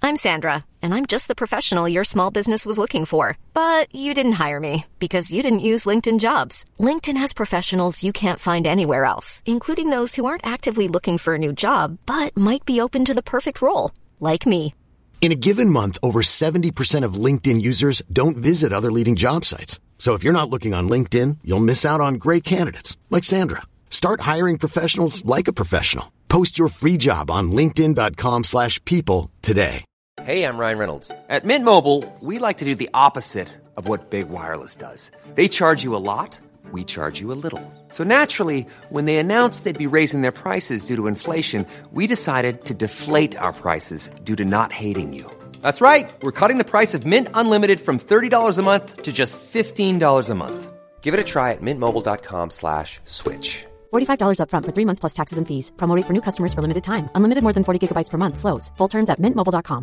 I'm Sandra, and I'm just the professional your small business was looking for. But you didn't hire me because you didn't use LinkedIn Jobs. LinkedIn has professionals you can't find anywhere else, including those who aren't actively looking for a new job, but might be open to the perfect role, like me. In a given month, over 70% of LinkedIn users don't visit other leading job sites. So if you're not looking on LinkedIn, you'll miss out on great candidates like Sandra. Start hiring professionals like a professional. Post your free job on linkedin.com/people today. Hey, I'm Ryan Reynolds. At Mint Mobile, we like to do the opposite of what Big Wireless does. They charge you a lot, we charge you a little. So naturally, when they announced they'd be raising their prices due to inflation, we decided to deflate our prices due to not hating you. That's right. We're cutting the price of Mint Unlimited from $30 a month to just $15 a month. Give it a try at mintmobile.com/switch. $45 up front for 3 months plus taxes and fees. Promo rate for new customers for limited time. Unlimited more than 40 gigabytes per month. Slows full terms at mintmobile.com.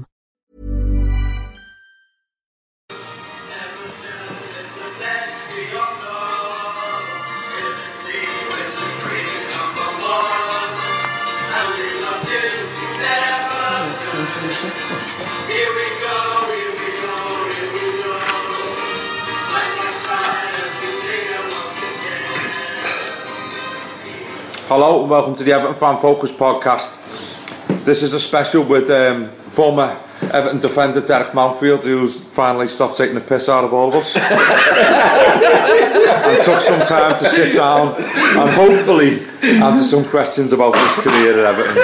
Hello and welcome to the Everton Fan Focus podcast. This is a special with former Everton defender Derek Manfield, who's finally stopped taking the piss out of all of us and took some time to sit down and hopefully answer some questions about his career at Everton.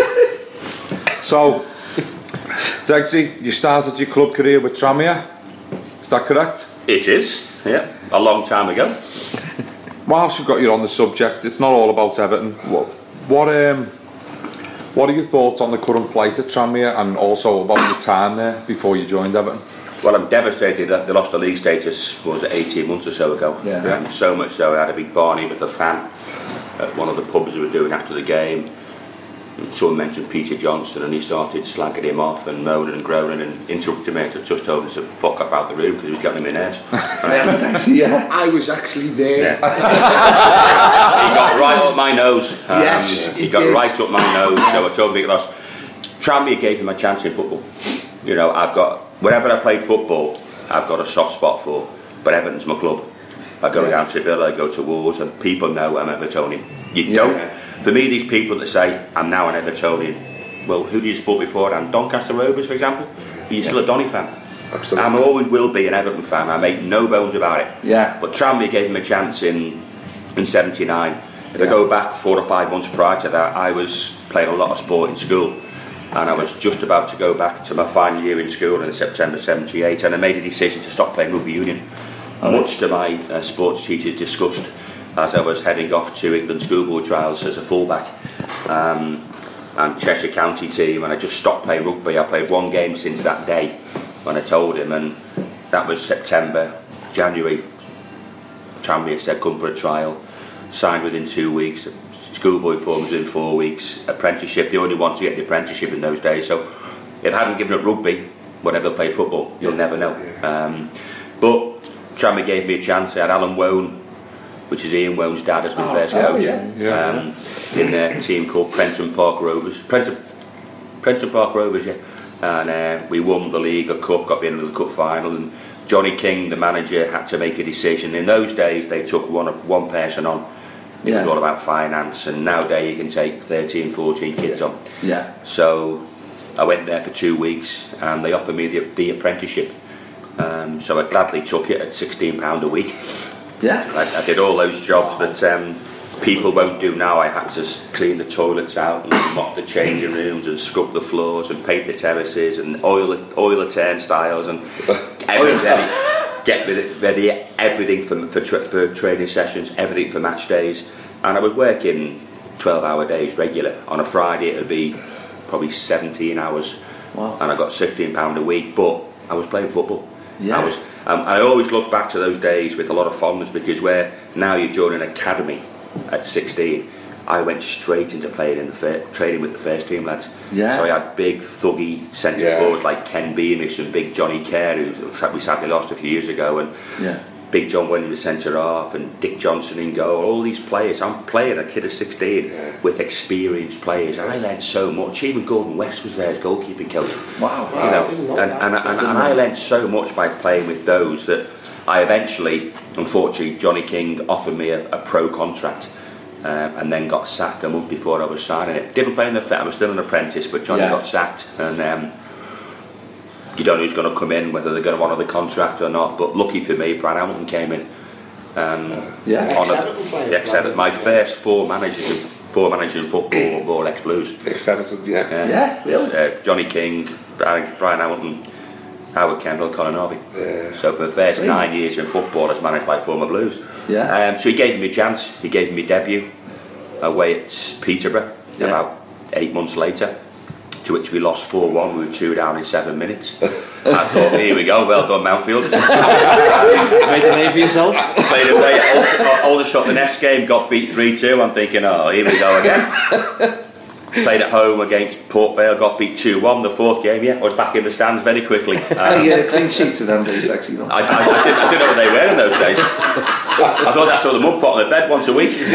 So, Degsy, you started your club career with Tranmere, is that correct? It is, yeah, a long time ago. Whilst we've got you on the subject, it's not all about Everton. What are your thoughts on the current plight at Tranmere and also about your time there before you joined Everton? Well, I'm devastated that they lost the league status, was it 18 months or so ago? Yeah. So much so I had a big Barney with a fan at one of the pubs he was doing after the game. Someone mentioned Peter Johnson and he started slagging him off and moaning and groaning and interrupted me. I just told him to fuck up out the room because he was getting him in head. Yeah, I was actually there. Yeah. He got right up my nose. Yes, he got did. right up my nose. So I told him he lost. Tranmere gave him a chance in football. You know, wherever I played football, I've got a soft spot for. But Everton's my club. I go down to Villa, I go to Wolves, and people know I'm Evertonian. You don't. For me, these people that say I'm now an Evertonian, well, who did you support before? And Doncaster Rovers, for example. But you're still a Donny fan. Absolutely. I always will be an Everton fan. I make no bones about it. Yeah. But Tranmere gave him a chance in '79. If I go back 4 or 5 months prior to that, I was playing a lot of sport in school, and I was just about to go back to my final year in school in September '78, and I made a decision to stop playing rugby union, much to my sports teacher's disgust, as I was heading off to England schoolboy trials as a fullback and Cheshire County team, and I just stopped playing rugby. I played one game since that day when I told him, and that was September. January, Tranmere said come for a trial, signed within 2 weeks, schoolboy forms within 4 weeks, apprenticeship, the only one to get the apprenticeship in those days. So if I hadn't given up rugby, would I ever played football? You'll never know. But Tranmere gave me a chance. I had Alan Wone, which is Ian Wone's dad, as my first coach, in a team called Prenton Park Rovers. Prenton Park Rovers, yeah. And we won the league, a cup, got into the cup final, and Johnny King, the manager, had to make a decision. In those days, they took one person on. It was all about finance, and nowadays you can take 13, 14 kids on. Yeah. So I went there for 2 weeks, and they offered me the apprenticeship. So I gladly took it at £16 a week. Yeah. I did all those jobs that people won't do now. I had to clean the toilets out and mop the changing rooms and scrub the floors and paint the terraces and oil the turnstiles and get ready everything for training sessions, everything for match days. And I was working 12-hour days regular. On a Friday it would be probably 17 hours. Wow. And I got £16 a week, but I was playing football. Yeah. I always look back to those days with a lot of fondness, because where now you join an academy at 16, I went straight into playing training with the first team lads. Yeah. So I had big thuggy centre forwards like Ken Beamish and big Johnny Kerr, who we sadly lost a few years ago, and Big John Williams centre half and Dick Johnson in goal, all these players. I'm playing a kid of 16 with experienced players. I learned so much. Even Gordon West was there as goalkeeping coach. Wow. And I learned so much by playing with those that I eventually, unfortunately, Johnny King offered me a pro contract and then got sacked a month before I was signing it. Didn't play in the fit, I was still an apprentice, but Johnny got sacked, and you don't know who's going to come in, whether they're going to honour the contract or not. But lucky for me, Brian Hamilton came in. Ex-Everton. My first four managers in football were all ex-Blues. Ex-Everton, really? Johnny King, Brian Hamilton, Howard Kendall, Colin Harvey. So for the first 9 years in football, I was managed by former Blues. So he gave me a chance. He gave me debut away at Peterborough about 8 months later, to which we lost 4-1. We were 2 down in 7 minutes. I thought, here we go, well done Mountfield. Made a name for yourself. Played away at Aldershot the next game, got beat 3-2. I'm thinking, oh, here we go again. Played at home against Port Vale, got beat 2-1. The fourth game, I was back in the stands very quickly. Clean sheets in them days, actually. No? I didn't know what they were in those days. I thought I saw the mud pot on the bed once a week.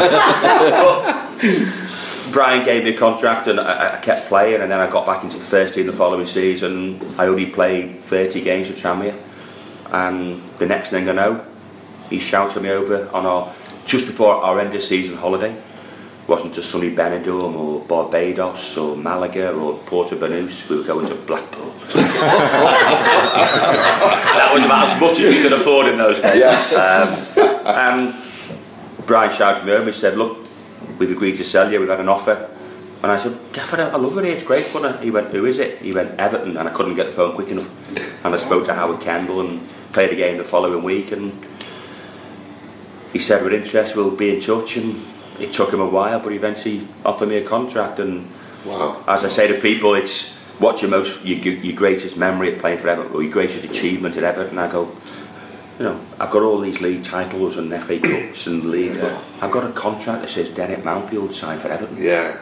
But Brian gave me a contract and I kept playing, and then I got back into the first team the following season. I only played 30 games for Tranmere, and the next thing I know, he shouted me over on just before our end of season holiday. It wasn't to sunny Benidorm or Barbados or Malaga or Porto Banús. We were going to Blackpool. That was about as much as we could afford in those days. And Brian shouted me over and said, look, we've agreed to sell you, we've had an offer. And I said, Gaffer, I love it here, it's great fun. He went, who is it? He went, Everton. And I couldn't get the phone quick enough. And I spoke to Howard Kendall and played a game the following week, and he said, we're interested, we'll be in touch. And it took him a while, but he eventually offered me a contract. And as I say to people, it's what's your greatest memory of playing for Everton, or your greatest achievement at Everton. I go, I've got all these league titles and FA Cups and league, but I've got a contract that says Derek Mountfield signed for Everton.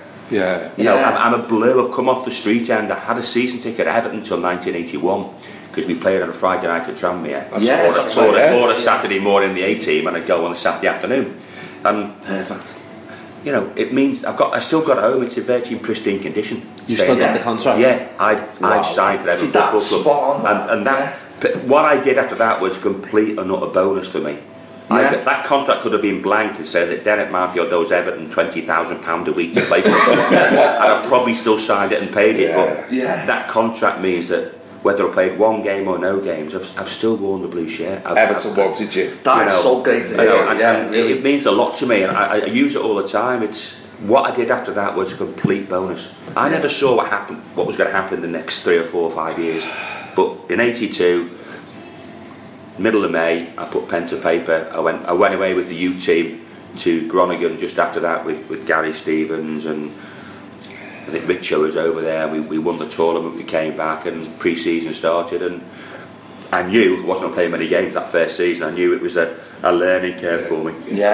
I'm a blue. I've come off the street end. I had a season ticket at Everton until 1981 because we played on a Friday night at Tranmere. Or a Saturday morning in the A team, and I'd go on a Saturday afternoon. And perfect. It means I still got it home. It's in virtually pristine condition. You still got the contract? Yeah, I'd signed for Everton Football Club, and that. What I did after that was complete and utter bonus for me. That contract could have been blank and said that Derek Mountfield owes Everton £20,000 a week to play for him, and I'd probably still signed it and paid it. But that contract means that whether I played one game or no games, I've still worn the blue shirt. Everton wanted you. That's so great. It means a lot to me, and I use it all the time. It's what I did after that was a complete bonus. I never saw what was going to happen the next 3 or 4 or 5 years. But in '82, middle of May, I put pen to paper. I went away with the U team to Groningen just after that with Gary Stevens, and I think Richo was over there. We won the tournament. We came back and pre-season started, and I knew I wasn't going to play many games that first season. I knew it was a learning curve for me.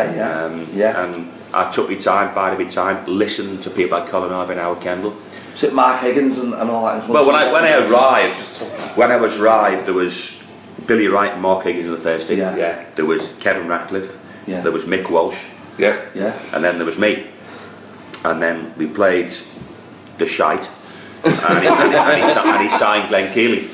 And I took my time, bided my time, listened to people like Colin Harvey and Howard Kendall. Was it Mark Higgins and all that? Well, when I arrived, there was Billy Wright and Mark Higgins in the first team. There was Kevin Ratcliffe. There was Mick Walsh. And then there was me. And then we played the shite. And he signed Glenn Keeley,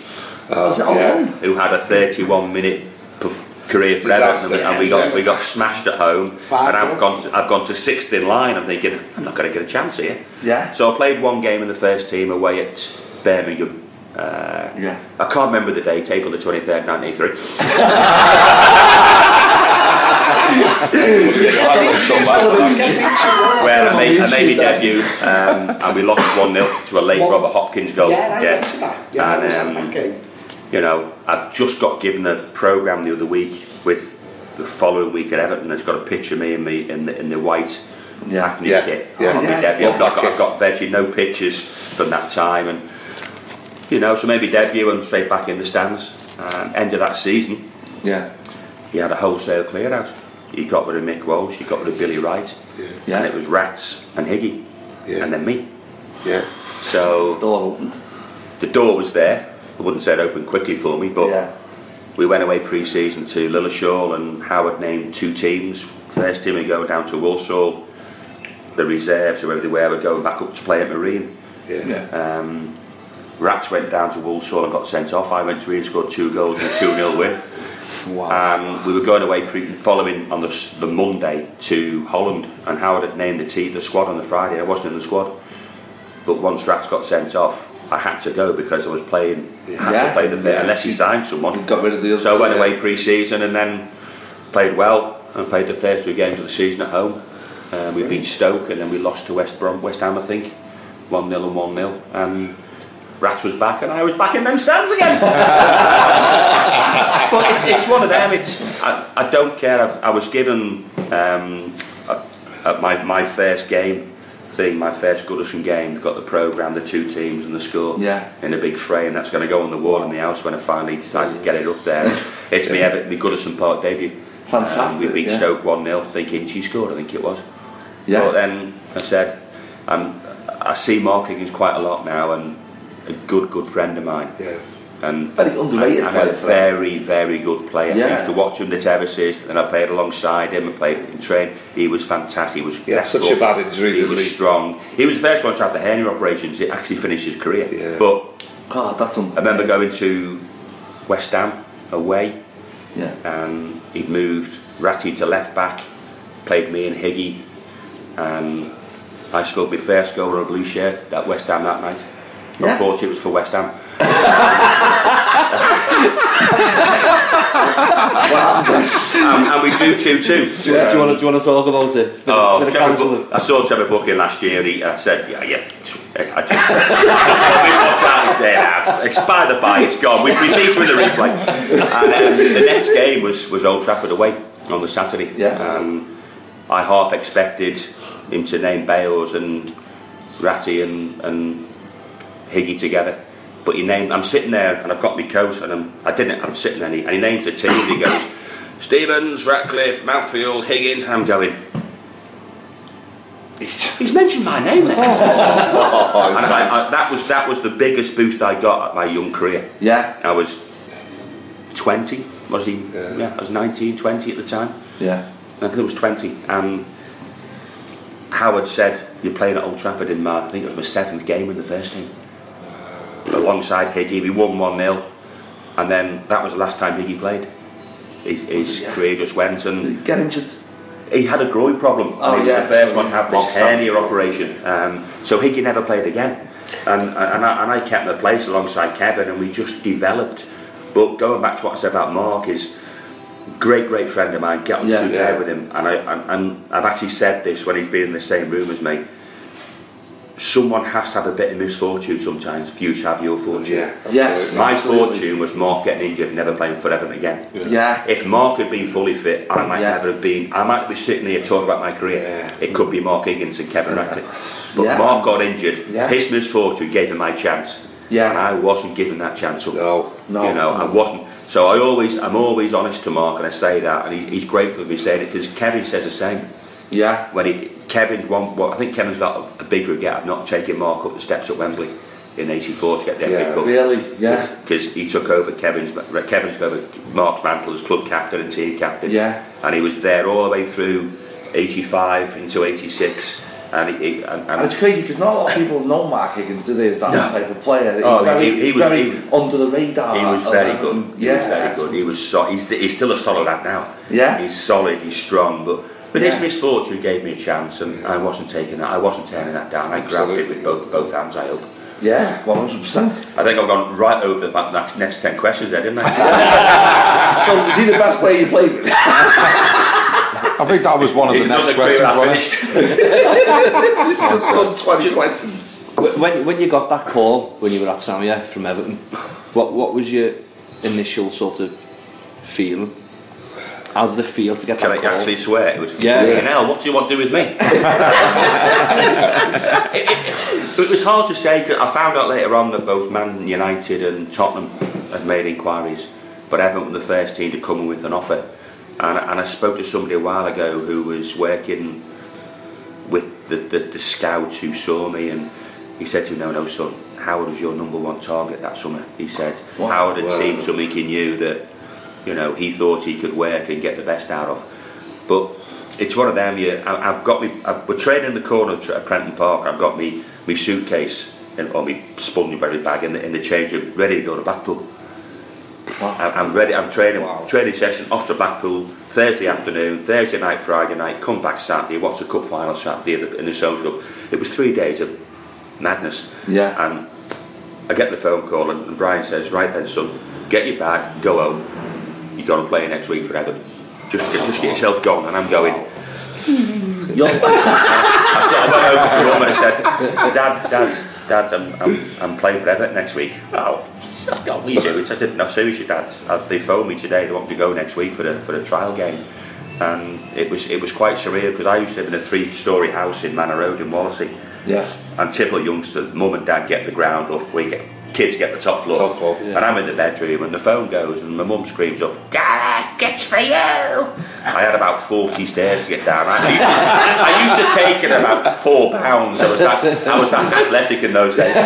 who had a 31-minute career for Everton, and we got smashed at home. And I've gone to 6th in line. I'm thinking, I'm not going to get a chance here. So I played one game in the first team away at Birmingham. I can't remember the date, April the 23rd, 1983. Where I made my debut, and we lost 1-0 to a late Robert Hopkins goal. I've just got given a programme the other week with the following week at Everton. It's got a picture of me in the white Hackney kit on my debut. I've got virtually no pictures from that time, and so maybe debut and straight back in the stands. End of that season, he had a wholesale clear out. He got rid of Mick Walsh, he got rid of Billy Wright, and it was Rats and Higgy, and then me. So door opened. The door was there. I wouldn't say it opened quickly for me, but we went away pre-season to Lilleshall, and Howard named 2 teams. First team we go down to Walsall. The reserves, whoever they were going back up to play at Marine. Rats went down to Walsall and got sent off. I went to Marine, scored 2 goals and a 2-0 win. Wow. We were going away following on the Monday to Holland, and Howard had named the squad on the Friday. I wasn't in the squad, but once Rats got sent off, I had to go because I was playing. Had to play the fit unless he signed someone. Got rid of the others. So I went away pre-season and then played well and played the first 2 games of the season at home. We beat Stoke and then we lost to West Ham, I think, 1-0 and 1-0. And Rats was back and I was back in them stands again. But it's one of them. I don't care. I was given at my first game thing, my first Goodison game, got the programme, the 2 teams and the score in a big frame. That's going to go on the wall in the house when I finally decide to get it up there. It's my Goodison Park debut. Fantastic. We beat Stoke 1-0. I think Inchy scored, I think it was. But then I said, I see Mark Higgins quite a lot now, and a good friend of mine. And very underrated and player. A very, very good player. Yeah. I used to watch him the terraces, and I played alongside him and played in train. He was fantastic. He was such a bad injury. He was strong. He was the first one to have the hernia operations. He actually finished his career. But that's I remember going to West Ham away, and he'd moved Ratty to left back, played me and Higgy, and I scored my first goal on a blue shirt at West Ham that night. Unfortunately, it was for West Ham. And we drew 2-2. Do you want to talk about it? I saw Trevor Booking last year. I said, I just what's out there now. It's by the by, it's gone. We beat him in the replay. And the next game was Old Trafford away on the Saturday. I half expected him to name Bales and Ratty and Higgy together. But I'm sitting there and I've got my coat and I'm sitting there and he names the team and he goes, Stevens, Ratcliffe, Mountfield, Higgins, and I'm going, he's mentioned my name there. That was the biggest boost I got at my young career. I was 20, was he? I was 19, 20 at the time. I think it was 20, and Howard said, you're playing at Old Trafford in I think it was my 7th game in the first team. Alongside Higgy, we won 1-0, and then that was the last time Higgy played. His career just went, and did he get injured? He had a groin problem, and he was the first one to have this hernia operation. So Higgy never played again, and I kept my place alongside Kevin, and we just developed. But going back to what I said about Mark, is great friend of mine. Get on superb with him, and I've actually said this when he's been in the same room as me. Someone has to have a bit of misfortune sometimes for you to have your fortune. My fortune was Mark getting injured and never playing for Everton again. If Mark had been fully fit, I might never have been. I might be sitting here talking about my career. It could be Mark Higgins and Kevin Ratcliffe. But Mark got injured. His misfortune gave him my chance. And I wasn't given that chance up. No. I wasn't. So I'm always honest to Mark, and I say that, and he's grateful for me saying it, because Kevin says the same. Kevin's one. Well, I think Kevin's got a big regret of not taking Mark up the steps at Wembley in '84 to get the FA Cup. Because he took over Kevin's over Mark's mantle as club captain and team captain. And he was there all the way through '85 into '86. And it's crazy because not a lot of people know Mark Higgins, do they? As that type of player. He was very under the radar. He was very good. He was he's still a solid lad now. He's solid. He's strong, but his misfortune gave me a chance, and I wasn't taking that. I wasn't turning that down. I grabbed it with both hands, I hope. 100%. I think I've gone right over the next 10 questions there, didn't I? So was he the best player you played with? I think that was one of the next questions. When you got that call when you were at Samia from Everton, what was your initial sort of feeling? How did it feel to get that call? Can I actually swear? It was fucking hell, what do you want to do with me? It was hard to say. I found out later on that both Man United and Tottenham had made inquiries, but Everton were the first team to come in with an offer. And I spoke to somebody a while ago who was working with the scouts who saw me, and he said to me, no son, Howard was your #1 target that summer. He said Howard had seen something in you that you know, he thought he could work and get the best out of. But it's one of them. We're training in the corner at Prenton Park. I've got me suitcase or my Spongeberry bag in the change room, ready to go to Blackpool. I'm ready. I'm training session off to Blackpool Thursday afternoon, Thursday night, Friday night. Come back Saturday. Watch the cup final Saturday in the social club. It was 3 days of madness. Yeah. And I get the phone call and Brian says, "Right then, son, get your bag, go home. You got to play next week for Everton. Just get yourself going." And I'm going. I went over to the mum and I said, Dad, I'm playing for Everton next week. Oh, what are you doing? I said, "No, seriously, Dad. They phoned me today. They want me to go next week for a trial game." And it was quite surreal because I used to live in a 3-storey house in Manor Road in Wallasey. Yeah. And typical youngster, mum and dad get the ground up, kids get the top floor, yeah. And I'm in the bedroom and the phone goes and my mum screams up, "Gareth, it's for you!" I had about 40 stairs to get down. I used to take it about 4 pounds. I was that athletic in those days.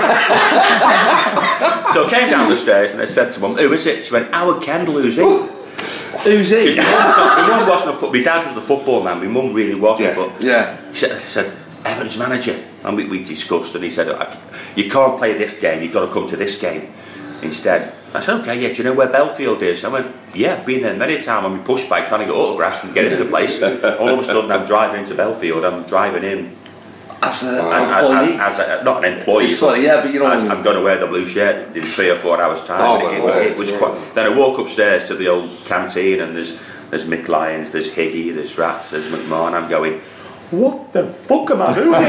So I came down the stairs and I said to mum, "Who is it?" She went, "Howard Kendall, who's he?" Who's he? My mum wasn't my dad was the football man, my mum really wasn't, but she said, "Everton's manager," and we discussed, and he said, "You can't play this game, you've got to come to this game instead." I said, "Okay, yeah, do you know where Belfield is?" I went, "Yeah, I've been there many times on my push bike trying to get autographs and get into the place." All of a sudden I'm driving into Belfield, I'm driving in as an employee? Not an employee, sorry, yeah, but you know I'm going to wear the blue shirt in 3 or 4 hours time. It was quite. Then I walk upstairs to the old canteen and there's Mick Lyons, there's Higgy, there's Rats, there's McMahon. I'm going, "What the fuck am I doing?"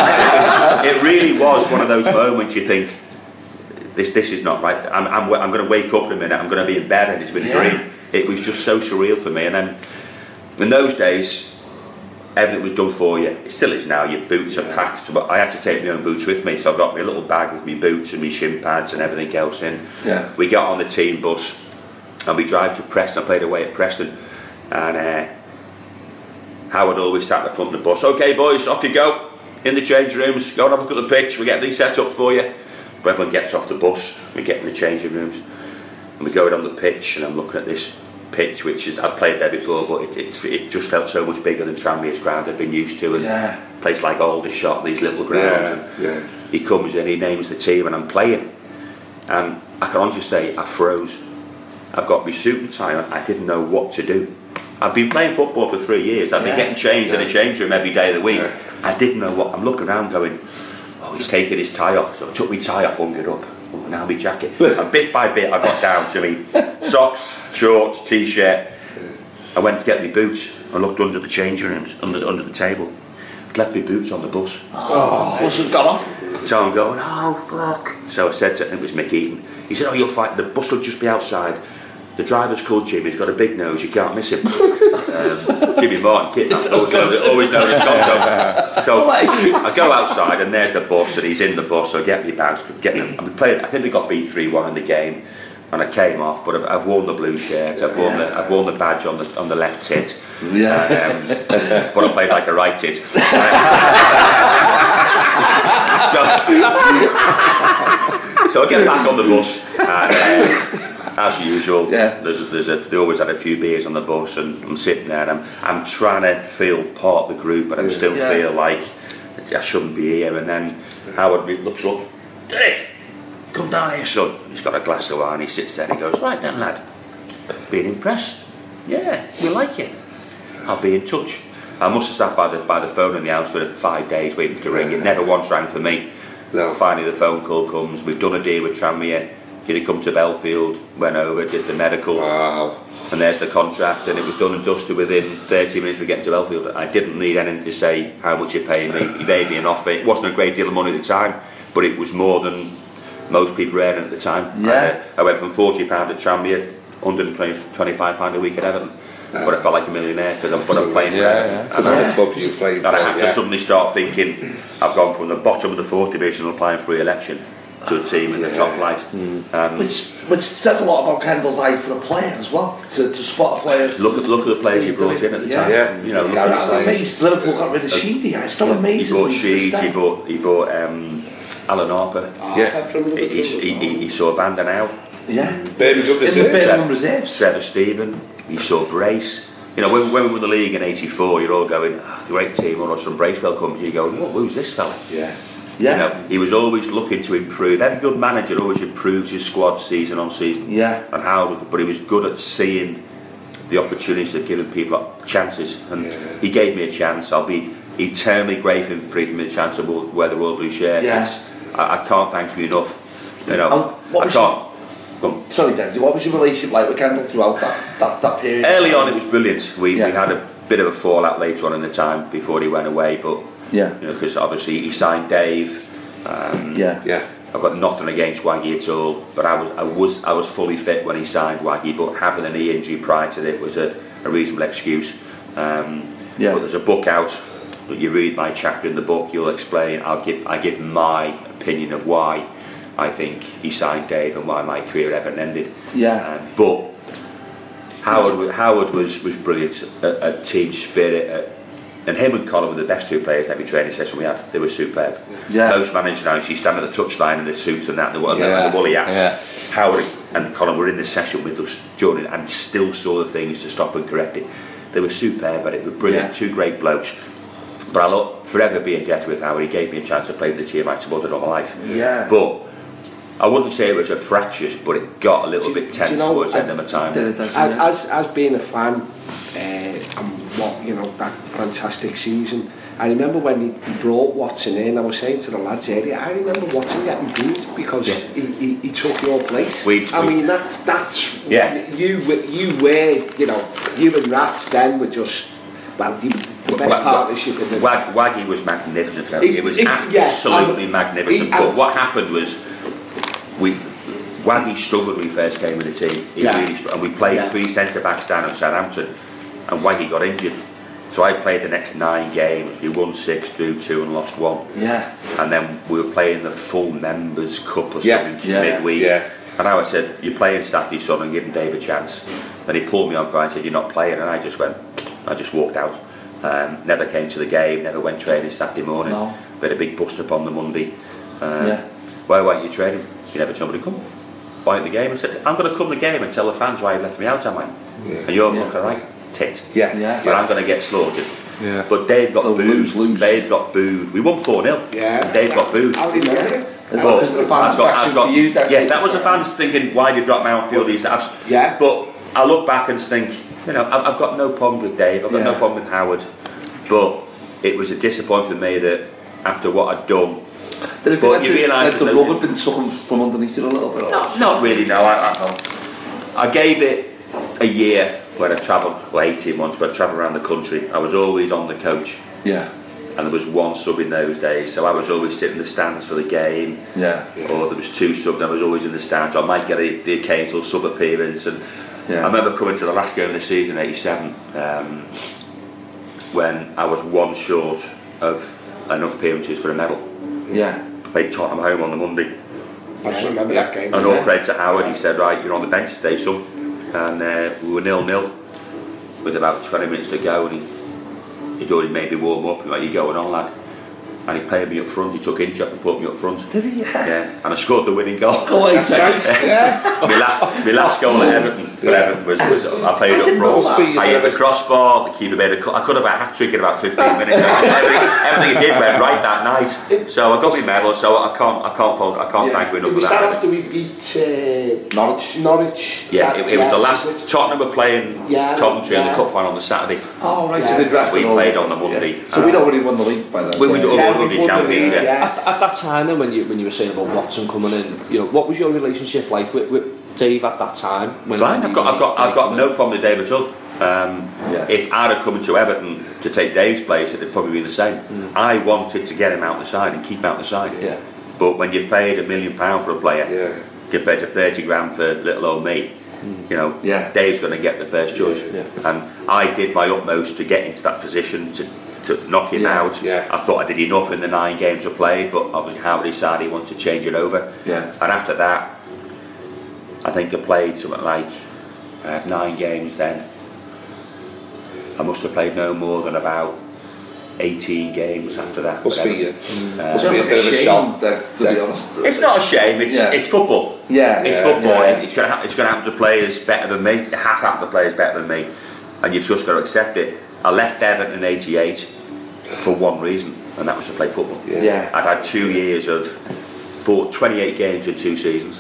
It really was one of those moments you think, this is not right. I'm going to wake up in a minute, I'm going to be in bed and it's been a dream. It was just so surreal for me. And then in those days everything was done for you. It still is now. Your boots are packed, but I had to take my own boots with me, so I've got my little bag with my boots and my shin pads and everything else in. We got on the team bus and we drive to Preston. I played away at Preston and Howard always sat at the front of the bus. "Okay boys, off you go, in the change rooms, go and have a look at the pitch, we get these set up for you." But everyone gets off the bus, we get in the changing rooms and we go down the pitch, and I'm looking at this pitch, which is, I've played there before, but it just felt so much bigger than Tranmere's ground I've been used to, and a place like Aldershot, these little grounds. He comes in, he names the team, and I'm playing, and I can honestly say I froze. I've got my suit and tie on, I didn't know what to do. I've been playing football for 3 years. I've been getting changed in a change room every day of the week. I didn't know what. I'm looking around going, "Oh, he's taking his tie off." So I took my tie off, hung it up. Oh, now my jacket. And bit by bit, I got down to me socks, shorts, t-shirt. I went to get my boots. I looked under the changing rooms, under the table. I'd left my boots on the bus. Wasn't gone off. So I'm going, "Oh, fuck." So I said to him, it was Mick Eaton. He said, "Oh, you'll find the bus will just be outside. The driver's called Jimmy, he's got a big nose, you can't miss him." Jimmy Martin, kid, always known as Gonzo. So I go outside and there's the bus and he's in the bus, so I get my bags, I think we got beat 3-1 in the game and I came off, but I've worn the blue shirt, I've worn the badge on the left tit, but I played like a right tit. So I get back on the bus and as usual, they always had a few beers on the bus, and I'm sitting there and I'm trying to feel part of the group, but I still feel like I shouldn't be here. And then Howard looks up, "Hey, come down here, son." He's got a glass of wine, he sits there and he goes, "Right then, lad, being impressed? Yeah, we like it. I'll be in touch." I must have sat by the phone in the house for 5 days waiting to ring. It never once rang for me. Finally the phone call comes, "We've done a deal with Tranmere. Can he come to Belfield?" Went over, did the medical, and there's the contract, and it was done and dusted within 30 minutes of getting to Belfield. I didn't need anything to say how much you're paying me. He made me an offer. It wasn't a great deal of money at the time, but it was more than most people were earning at the time. I went from £40 at Tranmere, £125 a week at Everton. But I felt like a millionaire because I'm playing for Everton. And I had to suddenly start thinking, I've gone from the bottom of the 4th division applying for re-election to a team in the top flight. Which says a lot about Kendall's eye for a player as well, to spot a player. Look at the players he brought in at the time. You know, Liverpool got rid of Sheedy. It's still amazing. He bought Sheedy, he bought Alan Harper. He saw Van der Nijl. Yeah. Birmingham Reserves. Trevor Stephen, you saw Brace. You know, when we won the league in '84, you're all going, great team, or some Bracewell comes, you go, who's this fella? Yeah. You know, he was always looking to improve. Every good manager always improves his squad season on season. Yeah. And but he was good at seeing the opportunities of giving people chances. And he gave me a chance. I'll be eternally grateful for giving me a chance to wear the Royal Blue shirt. Yeah. I can't thank him enough. You know, I can't. Sorry, Desi, what was your relationship like with Kendall throughout that period? Early on, it was brilliant. We had a bit of a fallout later on in the time before he went away, but you know, because obviously he signed Dave. I've got nothing against Waggy at all, but I was fully fit when he signed Waggy, but having a knee injury prior to it was a reasonable excuse. But there's a book out. You read my chapter in the book, you'll explain. I give my opinion of why I think he signed Dave and why my career at Everton ended. But Howard was brilliant at team spirit, and him and Colin were the best two players in every training session we had. They were superb. Most managers now, you stand at the touchline in the suits and that, and the woolly hats. Howard and Colin were in the session with us during it and still saw the things to stop and correct it. They were superb, but it was brilliant. Two great blokes. But I'll forever be indebted with Howard. He gave me a chance to play with the team I supported all my life. But I wouldn't say it was a fractious, but it got a little bit tense towards the end of my time. As being a fan, and what, you know, that fantastic season, I remember when he brought Watson in, I was saying to the lads earlier, I remember Watson getting booed because he took your place. I mean, that's you were, you know, you and Rats then were just, well, you the best partnership in the... Waggy was magnificent. It was absolutely magnificent. But what happened was, Waggy struggled when we first came in the team. And we played 3 centre-backs down at Southampton, and Waggy got injured. So I played the next 9 games. We won 6, drew 2 and lost 1. And then we were playing the full Members' Cup or something midweek. And I said, you're playing Saturday, son, and giving Dave a chance. Then he pulled me on Friday and said, you're not playing. And I just walked out. Never came to the game, never went training Saturday morning. We had a big bust up on the Monday. Why weren't you training? You never told me to come. Why at the game? I said, I'm going to come to the game and tell the fans why you left me out, am I? And you're looking right, tit. But I'm going to get slaughtered. But Dave got booed. Dave got booed. We won 4-0. Dave got booed. How did you get it? That was the fans thinking, why did you drop my outfield these days? But I look back and think, you know, I've got no problem with Dave, I've got no problem with Howard, but it was a disappointment for me that after what I'd done, but you realise the rug had been sucking from underneath you a little bit. Not really, no. I gave it a year when I travelled, 18 months, but I travelled around the country. I was always on the coach. And there was 1 sub in those days, so I was always sitting in the stands for the game. Or there was 2 subs, and I was always in the stands. I might get the occasional sub appearance. And I remember coming to the last game of the season, '87, when I was 1 short of enough appearances for a medal. Played Tottenham home on the Monday. I just remember that game. And all credit to Howard, he said, right, you're on the bench today, son. And we were 0-0 with about 20 minutes to go, and he'd already made me warm up. He went, you going on, lad? And he played me up front. He took inch off and put me up front. Did he? And I scored the winning goal. Go away, my last goal at Everton for Everton was I played up front. I hit the crossbar. The keeper made I could have a hat trick in about 15 minutes. Everything he did went right that night. So I got my medal. So I can't thank you enough for that. Was that after we beat Norwich? It was the last. Tottenham were playing Coventry in the cup final on the Saturday. Oh right, so we played on the Monday. So we'd already won the league by then. At that time, then, when you were saying about Watson coming in, you know, what was your relationship like with Dave at that time? Fine, I've got no problem with Dave at all. If I'd have come to Everton to take Dave's place, it'd probably be the same. I wanted to get him out the side and keep him out the side. But when you've paid £1 million for a player, compared to 30 grand for little old me, you know, Dave's going to get the first choice. And I did my utmost to get into that position to knock him out. I thought I did enough in the 9 games I played, but obviously Howard decided he wanted to change it over. And after that, I think I played something like 9 games then. I must have played no more than about 18 games after that. Must be a bit of a shock, to be honest. It's not a shame. It's football. It's football. It's going to happen to players better than me. It has happened to players better than me, and you've just got to accept it. I left Everton in '88 for one reason, and that was to play football. I'd had 2 years of 28 games in 2 seasons,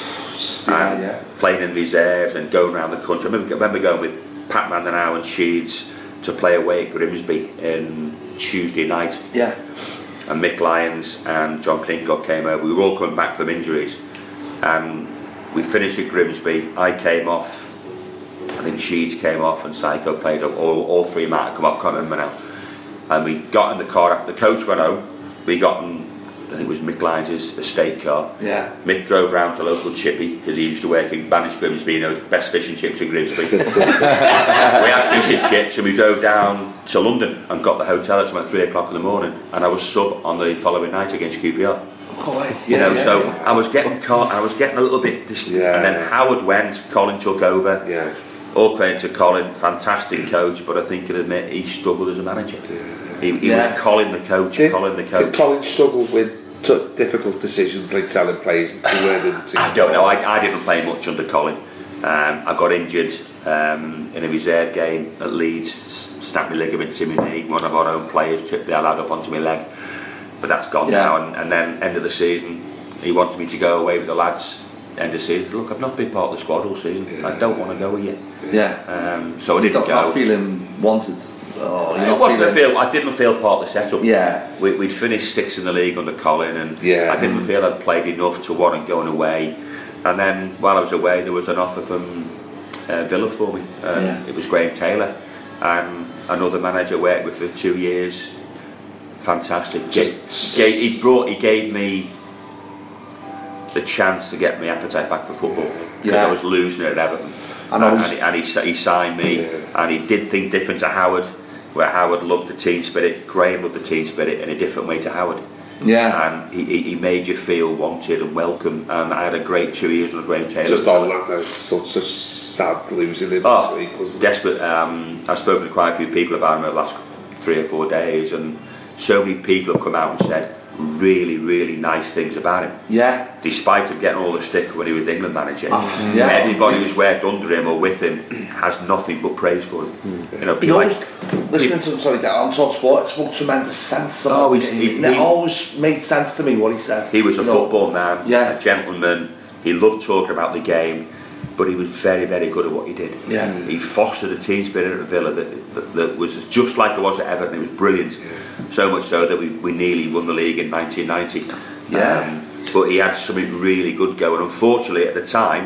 and playing in reserves and going around the country. I remember going with Pat Mandanao and Sheeds to play away at Grimsby in Tuesday night. And Mick Lyons and John Clinkott came over. We were all coming back from injuries, and we finished at Grimsby. I came off. I think Sheeds came off and Psycho played up. All three might have come up, can't remember now. And we got in the car. The coach went home. We got in, I think it was Mick Lyons' estate car. Mick drove round to local chippy because he used to work in Banish Grimsby, the best fish and chips in Grimsby. We had fish and chips, and we drove down to London and got the hotel at about 3 o'clock in the morning. And I was sub on the following night against QPR. So I was getting caught. I was getting a little bit. And then Howard went. Colin took over. All credit to Colin, fantastic coach, but I think I'd admit he struggled as a manager. He was Colin the coach. Did Colin struggle with difficult decisions like telling players to wear the team? I don't know. I didn't play much under Colin. I got injured in a reserve game at Leeds, snapped my ligaments in my knee. One of our own players tripped the lad up onto my leg, but that's gone now. And then end of the season, he wanted me to go away with the lads. End of season. Look, I've not been part of the squad all season. I don't want to go with you. So I didn't go. Not feeling wanted. I didn't feel part of the setup. We'd finished 6th in the league under Colin, and I didn't feel I'd played enough to warrant going away. And then while I was away, there was an offer from Villa for me. It was Graham Taylor, and another manager worked with for 2 years. Fantastic. He gave me the chance to get my appetite back for football because I was losing it at Everton, and he signed me, and he did things different to Howard, where Howard loved the team spirit. Graham loved the team spirit in a different way to Howard. And he made you feel wanted and welcome, and I had a great 2 years with Graham Taylor. Just on that, such sad losing him this week, wasn't it? Desperate. I've spoken to quite a few people about him over the last 3 or 4 days, and so many people have come out and said really, really nice things about him. Despite him getting all the stick when he was the England manager, everybody who's worked under him or with him has nothing but praise for him. Listening to him on Talk Sport, it spoke tremendous sense. It always made sense to me what he said. He was a football man, a gentleman. He loved talking about the game, but he was very, very good at what he did. He fostered a team spirit at Villa that was just like it was at Everton. It was brilliant. So much so that we nearly won the league in 1990. But he had something really good going. Unfortunately, at the time,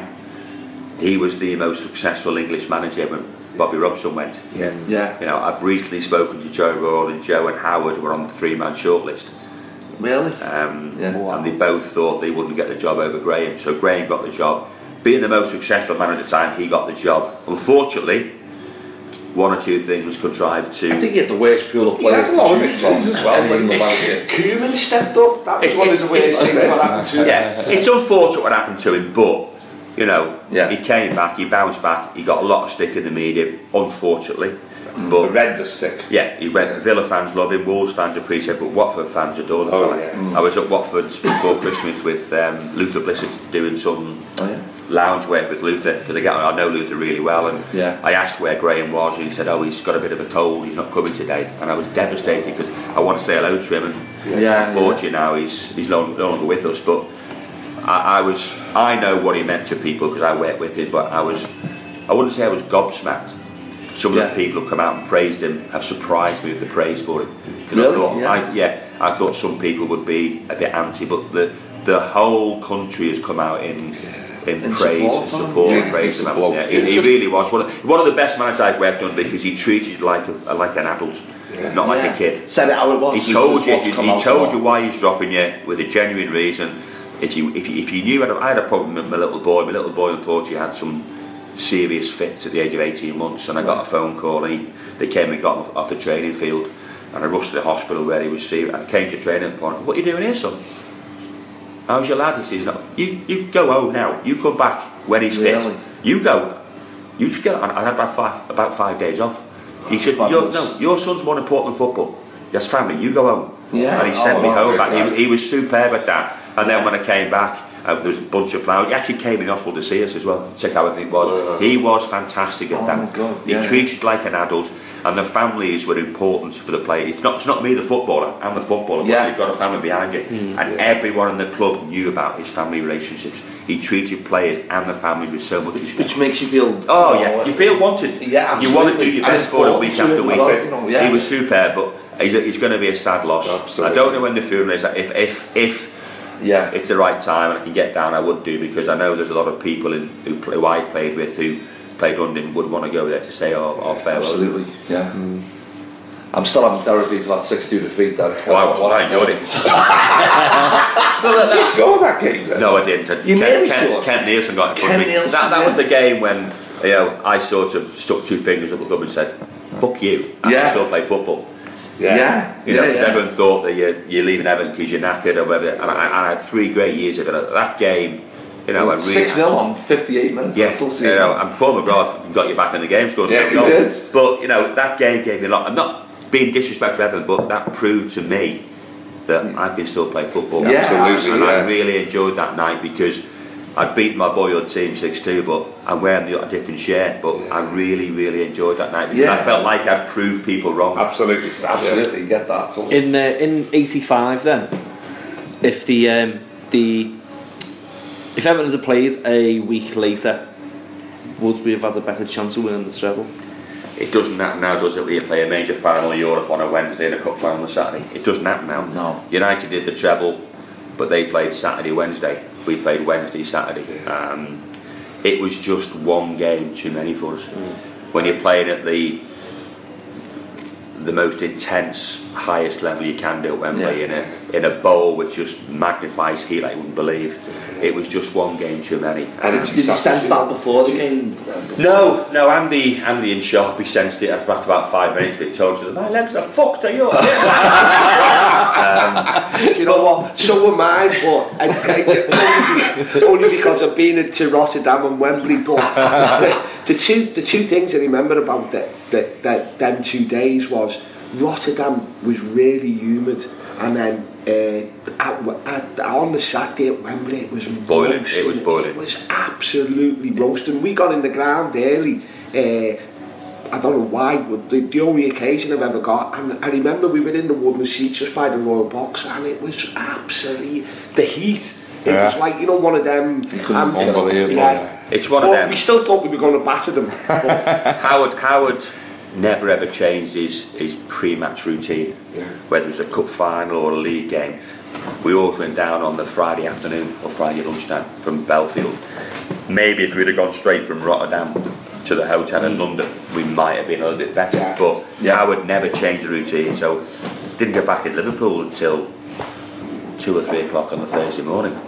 he was the most successful English manager when Bobby Robson went. I've recently spoken to Joe Royal, and Joe and Howard were on the 3-man shortlist. Really? And they both thought they wouldn't get the job over Graham. So Graham got the job. Being the most successful man at the time, he got the job. Unfortunately, one or two things contrived to. I think he had the worst pool of players. He had a lot of victories as well. Koeman stepped up. That was one of the worst things that happened to him. It's unfortunate what happened to him, but he came back, he bounced back, he got a lot of stick in the media, unfortunately. But horrendous stick. He went. Villa fans love him, Wolves fans appreciate him, but Watford fans adore the fella. I was at Watford before Christmas with Luther Blissett doing some lounge work with Luther, because I know Luther really well, and I asked where Graham was, and he said, he's got a bit of a cold, he's not coming today, and I was devastated because I want to say hello to him, and unfortunately now he's no longer with us. But I know what he meant to people because I worked with him, but I wouldn't say I was gobsmacked. Some of the people who come out and praised him have surprised me with the praise for him. Really? I thought some people would be a bit anti, but the whole country has come out in praise and support and praise him. He really was one of the best managers I've worked on, because he treated you like an adult, not like a kid. Said it how it was. He told you why he's dropping you with a genuine reason. If you knew, I had a problem with my little boy. My little boy unfortunately had some serious fits at the age of 18 months, and I got a phone call, and they came and got him off the training field, and I rushed to the hospital where he was serious. I came to training and thought, "What are you doing here, son? How's your lad?" He says, "No, you go home now. You come back when he's fit. You go. You just get." I had about 5 days off. He said, "Your son's more important than football. Yes, family, you go home. Yeah. And he sent me home back. He was superb at that. And then when I came back, there was a bunch of flowers. He actually came in the hospital to see us as well, check how everything was. He was fantastic at that. God, he treated like an adult, and the families were important for the players. It's not me, the footballer. I'm the footballer, but you've got a family behind you. And everyone in the club knew about his family relationships. He treated players and the families with so much respect. Which makes you feel... Oh, yeah. You feel wanted. Yeah, absolutely. You want to do your best for it week after week. Well, He was superb, but he's going to be a sad loss. Absolutely. I don't know when the funeral is. If it's the right time and I can get down, I would do, because I know there's a lot of people who I played with who played under him would want to go there to say our farewell. Absolutely, yeah. I'm still having therapy for that 6-2 defeat. I enjoyed it. Did you score that game then? No, I didn't. You nearly scored. Kent Nielsen got in front of me. That was the game when I sort of stuck two fingers up the club and said, "Fuck you, I still play football." Everyone thought that you're leaving Everton because you're knackered or whatever, and I had 3 great years of it. That game, I really 6-0 on 58 minutes. Yeah, I still see and Paul McGrath got you back in the game, scored a goal. Did. But that game gave me a lot. I'm not being disrespectful to Everton, but that proved to me that I can still play football. Yeah, absolutely. And I really enjoyed that night because I'd beaten my boyhood team 6-2, but I'm wearing a different shirt. But I really, really enjoyed that night because I felt like I'd proved people wrong. Absolutely, you get that. So. In '85, then, if if Everton had played a week later, would we have had a better chance of winning the treble? It doesn't happen now, does it? Where you play a major final in Europe on a Wednesday and a cup final on a Saturday. It doesn't happen now. No. United did the treble, but they played Saturday, Wednesday. We played Wednesday, Saturday. It was just one game too many for us. When you're playing at the most intense, highest level you can do at Wembley in a bowl which just magnifies heat like you wouldn't believe. It was just one game too many. Did you sense that before the game? No. Andy and Sharpie sensed it after about 5 minutes. They told us, "My legs are fucked. Are you?" Do you know what? So am I, but only because I've been to Rotterdam and Wembley. But the two things I remember about them 2 days was Rotterdam was really humid, and then on the Saturday at Wembley it was boiling. Roasting. It was boiling. It was absolutely roasting. We got in the ground early. I don't know why, but the only occasion I've ever got, and I remember we were in the wooden seats just by the Royal Box, and it was absolutely the heat. It was like one of them. Unbelievable. It's one of them. We still thought we were going to batter them. Howard never ever changed his pre-match routine, whether it was a cup final or a league game. We always went down on the Friday afternoon or Friday lunchtime from Belfield. Maybe if we'd have gone straight from Rotterdam to the hotel in London, we might have been a little bit better. But Howard never changed the routine, so didn't get back in Liverpool until 2 or 3 o'clock on the Thursday morning.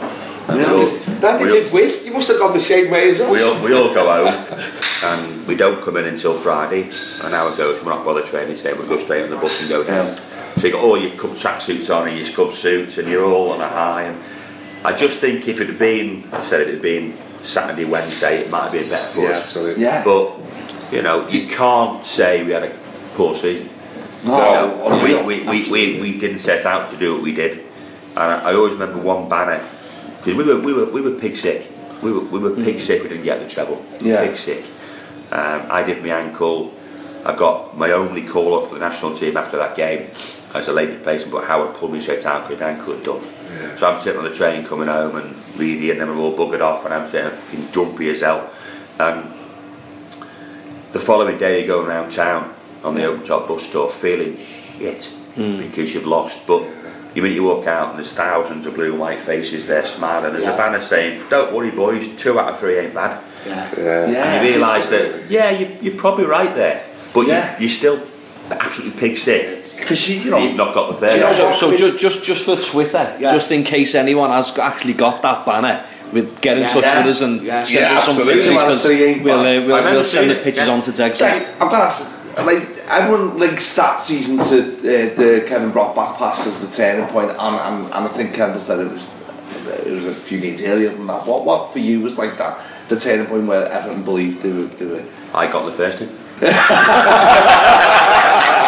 You must have gone the same way as us. We all go home and we don't come in until Friday. And Howard goes, "We're not bothered training today, we'll go straight on the bus and go down." So you got all your cup tracksuits on and your club suits and you're all on a high. And I just think if it had been, Saturday, Wednesday, it might have been better for us. Absolutely. Yeah. But you can't say we had a poor season. No. We didn't set out to do what we did. And I always remember one banner, because we were pig sick. We were pig sick. We didn't get the treble. Pig sick. I did my ankle. I got my only call up for the national team after that game as a late replacement, but Howard pulled me straight out because my ankle had done. So I'm sitting on the train coming home, and Reedy and them are all buggered off, and I'm sitting dumpy as hell. And the following day, you're going around town on the open top bus stop feeling shit because you've lost. But you walk out and there's thousands of blue and white faces there smiling. There's a banner saying, "Don't worry, boys, 2 out of 3 ain't bad." And you realise that you're probably right there, but you're still absolutely pig sick because you've not got the third. So just for Twitter, just in case anyone has actually got that banner, get in touch with us and send us some pictures, because we'll send the pictures on to Degs. I'm going to ask, everyone links that season to the Kevin Brock back pass as the turning point, and I think Kendall said it was a few games earlier than that. What for you was like that, the turning point where everyone believed they were? I got the first team.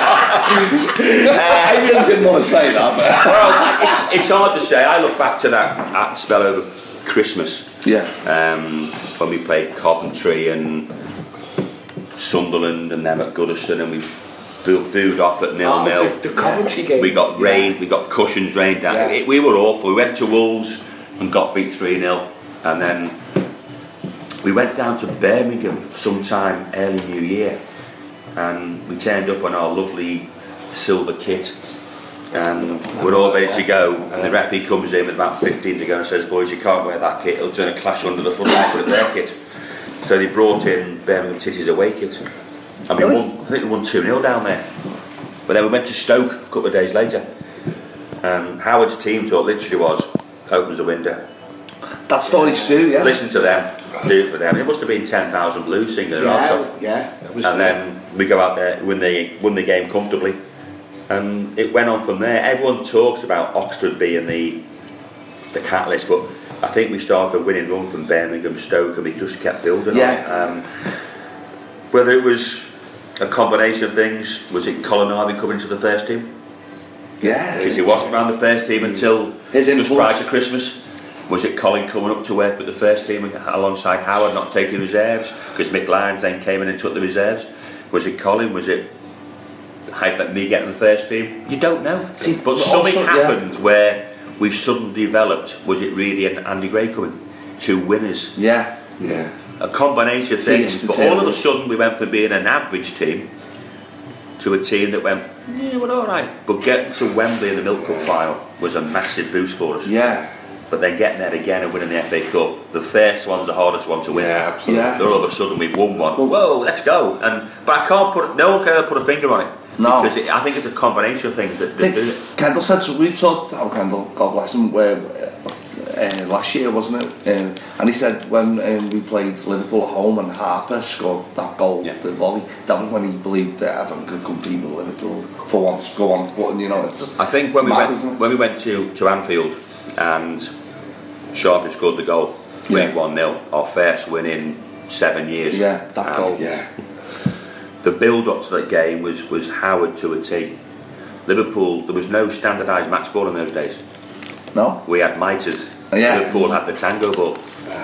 I really didn't want to say that, but well, it's hard to say. I look back to that spell over Christmas. Yeah. When we played Coventry and Sunderland and them at Goodison, and we booed off at 0-0. The Coventry game. We got rained, we got cushions rained down. We were awful. We went to Wolves and got beat 3-0, and then we went down to Birmingham sometime early New Year, and we turned up on our lovely silver kit, and we're all ready to go, and the referee comes in with about 15 to go and says, boys, you can't wear that kit, it'll turn a clash under the football with their kit. So they brought in Birmingham City's away kit, and we won, I think we won 2-0 down there. But then we went to Stoke a couple of days later, and Howard's team talk literally was, opens a window. That story's true, yeah. Listen to them, do it for them. It must have been 10,000 Blues singing it off. Yeah. And then we go out there, won the game comfortably, and it went on from there. Everyone talks about Oxford being the catalyst, but I think we started a winning run from Birmingham, Stoke, and we just kept building on. Whether it was a combination of things, was it Colin Harvey coming to the first team? Yeah. Because he wasn't around the first team until just prior to Christmas. Was it Colin coming up to work with the first team alongside Howard, not taking reserves? Because Mick Lyons then came in and took the reserves. Was it Colin? Was it like me getting the first team? You don't know. But something happened where we've suddenly developed. Was it really an Andy Gray coming? 2 winners. Yeah. A combination of things. But all of a sudden we went from being an average team to a team that went, yeah, we're alright. But getting to Wembley in the Milk Cup final was a massive boost for us. Yeah. But then getting there again and winning the FA Cup, the first one's the hardest one to win. Yeah, absolutely. Yeah. Then all of a sudden we've won one. Whoa, let's go! But I can't no one can ever put a finger on it. No. Because I think it's a combination of things that do it. Kendall said, so we talked, Kendall, God bless him, last year, wasn't it? And he said when we played Liverpool at home and Harper scored that goal, the volley, that was when he believed that Everton could compete with Liverpool for once, go on foot, and it's just. I think when we went to Anfield and Sharp scored the goal, 1-0, our first win in 7 years. Yeah, that goal. Yeah. The build-up to that game was Howard to a T. Liverpool, there was no standardised match ball in those days. No. We had mitres. Liverpool had the tango ball.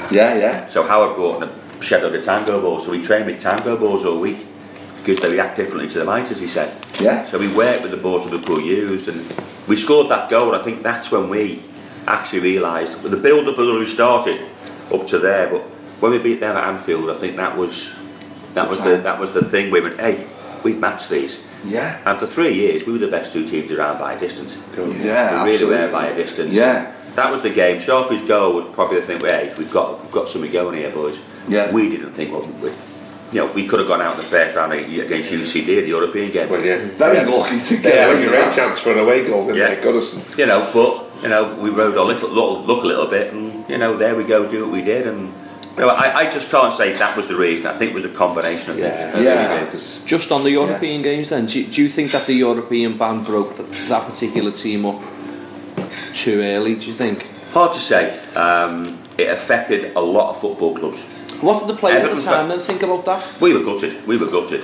So Howard brought a shed of the tango ball, so we trained with tango balls all week because they react differently to the mitres, he said. Yeah. So we worked with the balls Liverpool used, and we scored that goal. I think that's when we actually realised the build-up had already started up to there, but when we beat them at Anfield, I think that was the thing. We went, hey, we've matched these. Yeah. And for 3 years, we were the best 2 teams around by a distance. Yeah, we really were by a distance. Yeah. That was the game. Sharpie's goal was probably the thing where, hey, we've got something going here, boys. Yeah. We didn't think, we could have gone out in the first round against UCD, the European game. Well, yeah. Very lucky to get a great chance for an away goal, didn't they? Goodison. We rode our luck a little bit, and there we go, do what we did, and I just can't say that was the reason. I think it was a combination of things. Just on the European games, then, do you think that the European ban broke that particular team up too early? Do you think? Hard to say. It affected a lot of football clubs. What did the players at the time then think about that? We were gutted. We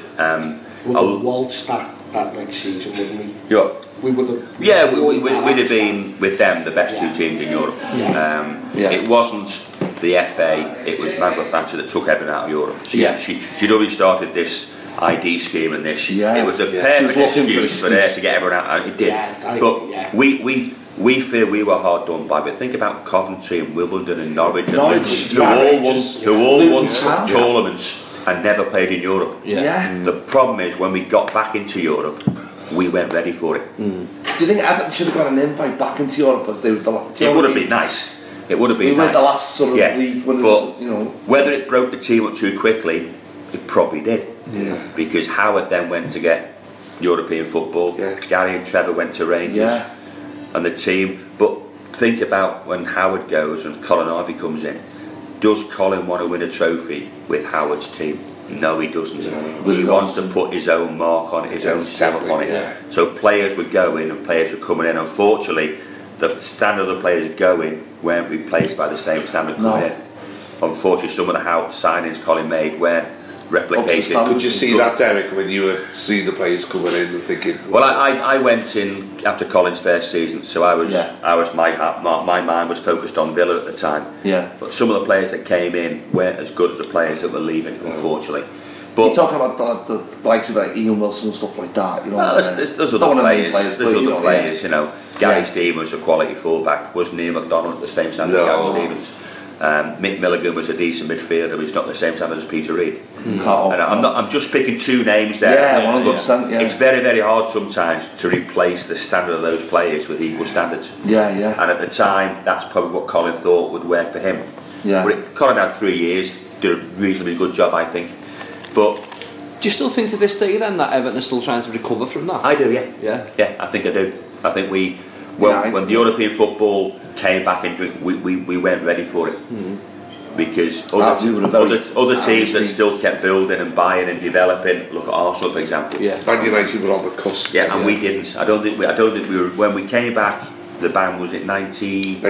would have waltzed that next season, wouldn't we? Yeah. We would have. Yeah, we'd have been with them the best 2 teams in Europe. It wasn't the FA. It was Margaret Thatcher that took everything out of Europe. She'd already started this ID scheme and this. It was a perfect excuse for her to get everyone out. And it did. But we feel we were hard done by. But think about Coventry and Wimbledon and Norwich who all won tournaments and never played in Europe. The problem is when we got back into Europe, we weren't ready for it. Do you think Everton should have got an invite back into Europe as they were the last? It would have been nice. It would have been nice. We were the last sort of league winners, but whether it broke the team up too quickly, it probably did. Yeah. Because Howard then went to get European football. Gary and Trevor went to Rangers. And the team. But think about when Howard goes and Colin Harvey comes in. Does Colin want to win a trophy with Howard's team? No, he doesn't. He wants to put his own mark on it, his own stamp on it. So players were going and players were coming in. Unfortunately, the standard of the players going weren't replaced by the same standard coming in. Unfortunately, some of the signings Colin made weren't replicated. Could you see that, Derek, when you were seeing the players coming in and thinking? Well, I went in after Colin's first season, so I was my mind was focused on Villa at the time. Yeah. But some of the players that came in weren't as good as the players that were leaving, unfortunately. But you're talking about the likes of Ian Wilson and stuff like that, you know. There's other players, you know. Gary Stevens was a quality fullback. Was Neil McDonald at the same standard as Gary Stevens? Mick Milligan was a decent midfielder. He's not the same standard as Peter Reid. And I'm just picking two names there. Yeah, 100%. Yeah. It's very, very hard sometimes to replace the standard of those players with equal standards. Yeah. And at the time, that's probably what Colin thought would work for him. Yeah. But Colin had 3 years, did a reasonably good job, I think. But do you still think to this day then that Everton are still trying to recover from that? I do, yeah. I think I do. I think when the European football came back into it, we weren't ready for it. Because other teams that still kept building and buying and developing. Look at Arsenal, for example. Man United were on the cusp. Yeah, and we didn't. I don't think we were. When we came back, the ban was it 91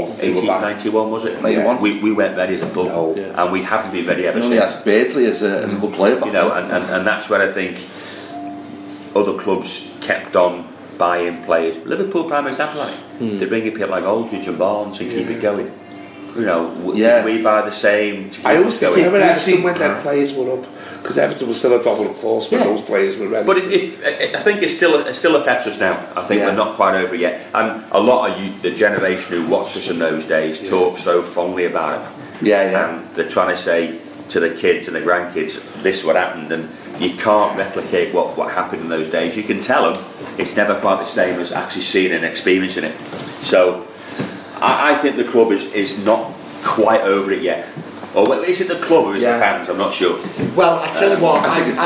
was it? 91. We weren't ready as a club, and we haven't been ready ever since. Beardsley as a good player, you know, and that's where I think other clubs kept on buying players. Liverpool, prime example, they bring in people like Aldridge and Barnes and keep it going. You know, we buy the same. I always think Everton when their players were up, because Everton was still a dominant force when those players were ready. But I think it still affects us now. I think we're not quite over it yet. And a lot of the generation who watched us in those days talk so fondly about it. And they're trying to say to the kids and the grandkids, this is what happened, and you can't replicate what happened in those days. You can tell them it's never quite the same as actually seeing and experiencing it. So I think the club is not quite over it yet. Or is it the club or is it the fans? I'm not sure. Well, I tell you what,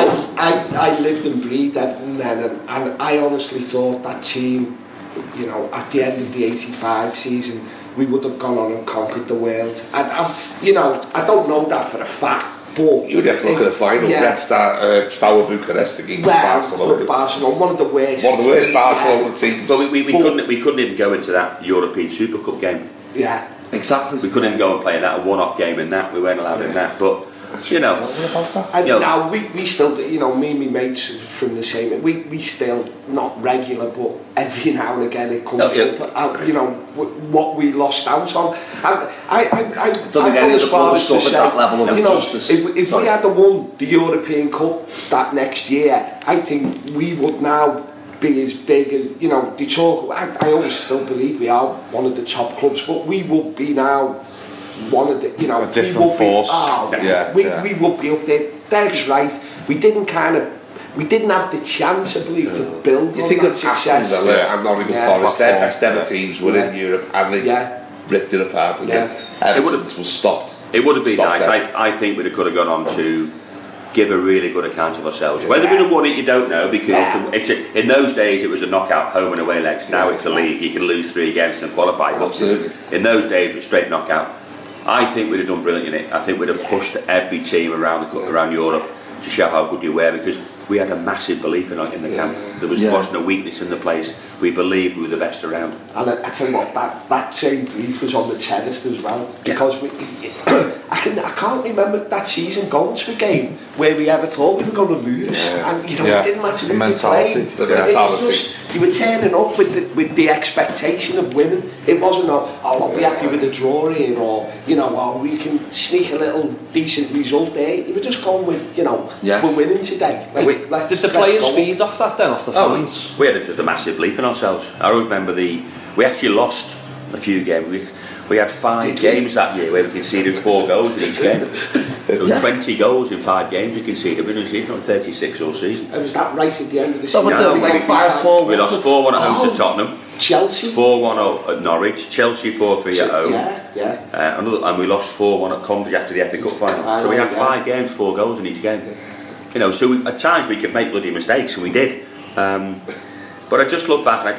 I lived and breathed Everton then, and I honestly thought that team, you know, at the end of the 85 season, we would have gone on and conquered the world. You know, I don't know that for a fact, but you would have to look at the final. Red Star, Steaua Bucharest against Barcelona. Barcelona, one of the worst Barcelona teams. But we couldn't even go into that European Super Cup game. Yeah. Exactly. We couldn't go and play that, a one-off game in that. We weren't allowed in that. But you know, now we still, you know, me and my mates from the same. We still not regular, but every now and again it comes up. You know what we lost out on. I go as far as to say, you know, if we had won the European Cup that next year, I think we would now be as big as, you know, they talk. I always still believe we are one of the top clubs, but we will be now one of the, you know, a different force. We will be up there. Derek's right. We didn't have the chance, I believe, to build. You think that success? And Nottingham Forest, their best ever teams were in Europe, and they ripped it apart again. Everton's was stopped. It would have been nice. I think we could have gone on to give a really good account of ourselves. Whether we'd have won it, you don't know, because in those days it was a knockout, home and away legs. Now it's a league, you can lose 3 games and qualify. Absolutely. In those days it was straight knockout. I think we'd have done brilliant in it. I think we'd have pushed every team around Europe to show how good we were, because we had a massive belief in the camp. There wasn't a weakness in the place. We believed we were the best around. And I tell you what, that same belief was on the terrace as well, because I can't remember that season going to a game where we ever thought we were going to lose, and you know, it didn't matter who we played. You were turning up with the expectation of winning. It wasn't I'll be happy with a draw here, or you know, we can sneak a little decent result there. You were just going with, you know, we're winning today. Did the players feed off that then, off the fans? We had just a massive belief in ourselves. I remember we actually lost a few games. We had 5 games that year where we conceded 4 goals in each game. There were 20 goals in 5 games we conceded. We conceded on 36 all season. And was that right at the end of the season? We lost 4-1 at home to Tottenham. Chelsea. 4-1 at Norwich. Chelsea 4-3 at home. And we lost 4-1 at Coventry after the FA Cup final. So we had 5 games, 4 goals in each game. You know, so at times we could make bloody mistakes, and we did. But I just look back, and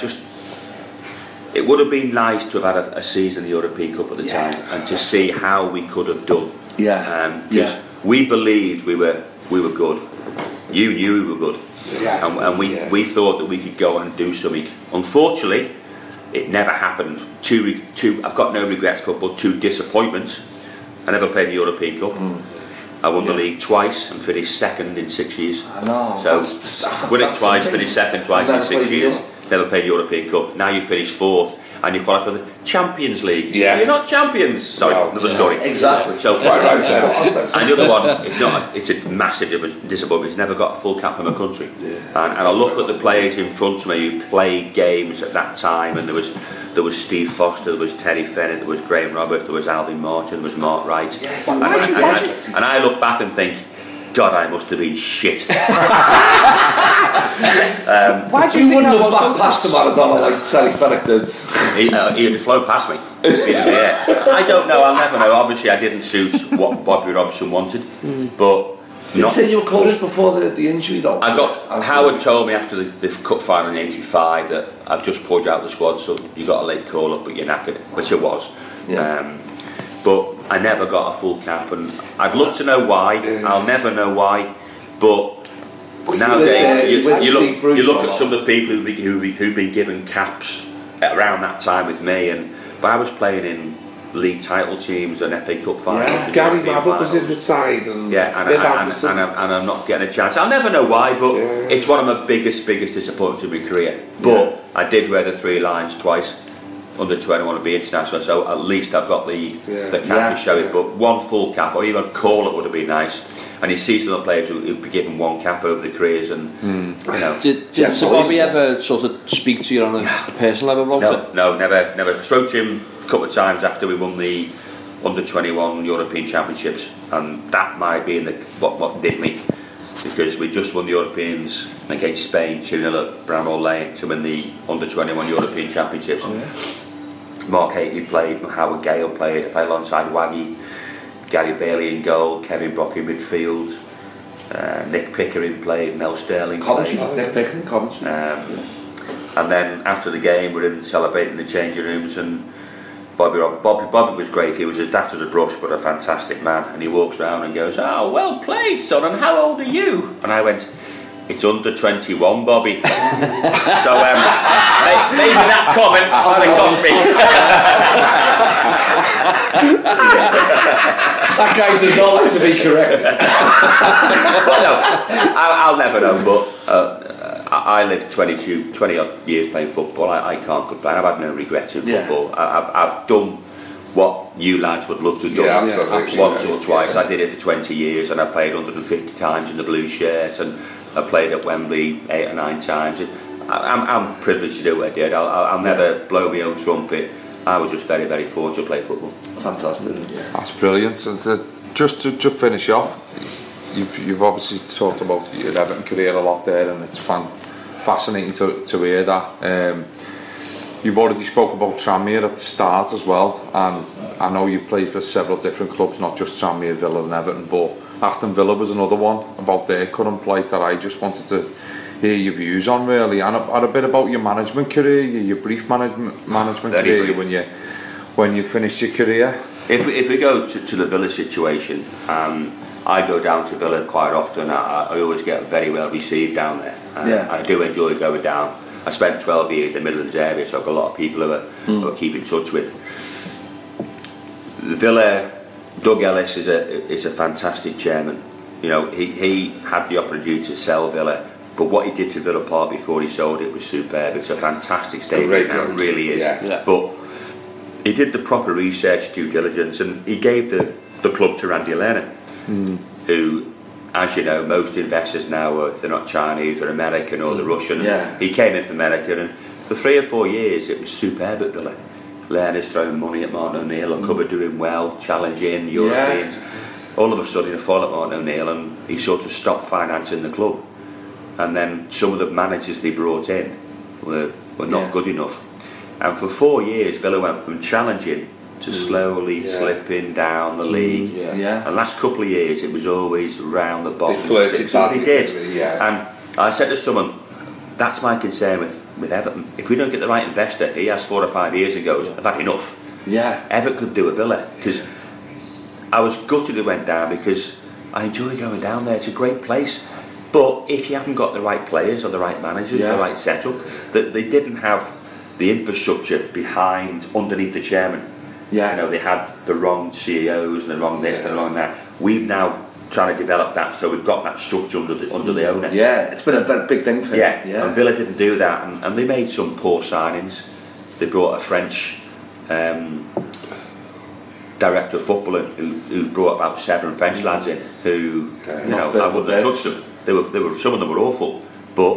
it would have been nice to have had a season in the European Cup at the time, and to see how we could have done. Because we believed we were good. You knew we were good, and we thought that we could go on and do something. Unfortunately, it never happened. I've got no regrets for, but 2 disappointments. I never played the European Cup. I won the league twice and finished second in 6 years. I know. So win it twice, finish second twice in 6 years. Never played European Cup. Now you finish fourth and you qualify for the Champions League. Yeah. You're not champions. Sorry, another story. Exactly. So quite right. And the other one, it's a massive disappointment. He's never got a full cap from a country. Yeah. And I look at the players in front of me who played games at that time, and there was Steve Foster, there was Terry Fennett, there was Graham Roberts, there was Alvin Martin, there was Mark Wright. Yeah. And I look back and think, God, I must have been shit. Why do you think wouldn't have back past the Maradona like Terry Fennett did? He'd flown past me. Yeah. I don't know, I'll never know. Obviously I didn't suit what Bobby Robson wanted, but did you say you were close before the injury though? Howard told me after the cup final in '85 that I've just pulled you out of the squad, so you got a late call up but you're knackered, which I was. Yeah. But I never got a full cap, and I'd love to know why. I'll never know why, but nowadays you look at some of the people who've been given caps around that time with me, but I was playing in league title teams and FA Cup finals. Yeah, Gary Maverick was in the side, and I'm not getting a chance. I'll never know why, but it's one of my biggest disappointments in my career. But I did wear the 3 lines twice. Under 21 to be international, so at least I've got the cap to show it. But one full cap, or even call it, would have been nice. And you see some of the players who'd be given one cap over the careers, and you know. Did Sir Bobby ever sort of speak to you on a personal level? No, never. Spoke to him a couple of times after we won the under 21 European Championships, and that might be what did me, because we just won the Europeans against Spain 2-0 at Bramall Lane to win the under 21 European Championships. Mark Hateley played, Howard Gale played, I played alongside Waggy, Gary Bailey in goal, Kevin Brock in midfield, Nick Pickering played, Mel Sterling played. Nick Pickering, Coventry. And then after the game we're celebrating the changing rooms, and Bobby was great. He was as daft as a brush, but a fantastic man. And he walks around and goes, "Oh, well played, son, and how old are you?" And I went, "It's under 21, Bobby." So maybe that comment might have cost me. That guy does not like to be correct. Well, no, I'll never know, but I lived 20 odd years playing football. I can't complain. I've had no regrets in football. I've done what you lads would love to do once or twice. I did it for 20 years, and I played 150 times in the blue shirt, and I played at Wembley 8 or 9 times. I'm privileged to do what I did. I'll never blow my own trumpet. I was just very, very fortunate to play football. Fantastic. That's brilliant. So just to finish off, you've obviously talked about your Everton career a lot there, and it's fascinating to hear that. You've already spoke about Tranmere at the start as well, and I know you've played for several different clubs, not just Tranmere, Villa and Everton, but Aston Villa was another one about their current plight that I just wanted to hear your views on, really, and a bit about your management career, your brief management career brief. when you finished your career. If we go to the Villa situation, I go down to Villa quite often. I always get very well received down there. I do enjoy going down. I spent 12 years in the Midlands area, so I've got a lot of people who I keep in touch with. Villa, Doug Ellis is a fantastic chairman. You know, he had the opportunity to sell Villa, but what he did to Villa Park before he sold it was superb. It's a fantastic stadium, it really is. But he did the proper research, due diligence, and he gave the club to Randy Lerner, who, as you know, most investors now they're not Chinese, they're American or they're Russian. He came in from America, and for 3 or 4 years it was superb at Villa. Lerner's throwing money at Martin O'Neill, Cupboard doing well, challenging Europeans. All of a sudden he fall at Martin O'Neill, and he sort of stopped financing the club. And then some of the managers they brought in were not good enough. And for 4 years Villa went from challenging to slowly slipping down the league. And the last couple of years it was always round the bottom. They flirted badly. They did. And I said to someone, that's my concern with Everton. If we don't get the right investor, he has 4 or 5 years and goes, I've had enough. Everton could do a Villa, because I was gutted it went down, because I enjoy going down there. It's a great place. But if you haven't got the right players or the right managers, the right setup, that they didn't have the infrastructure underneath the chairman. You know, they had the wrong CEOs and the wrong this and the wrong that. We've now trying to develop that, so we've got that structure under the owner. Yeah, it's been a very big thing for him. Yeah, and Villa didn't do that, and they made some poor signings. They brought a French director of football who brought about 7 French lads in who, I wouldn't have touched them. They were some of them were awful, but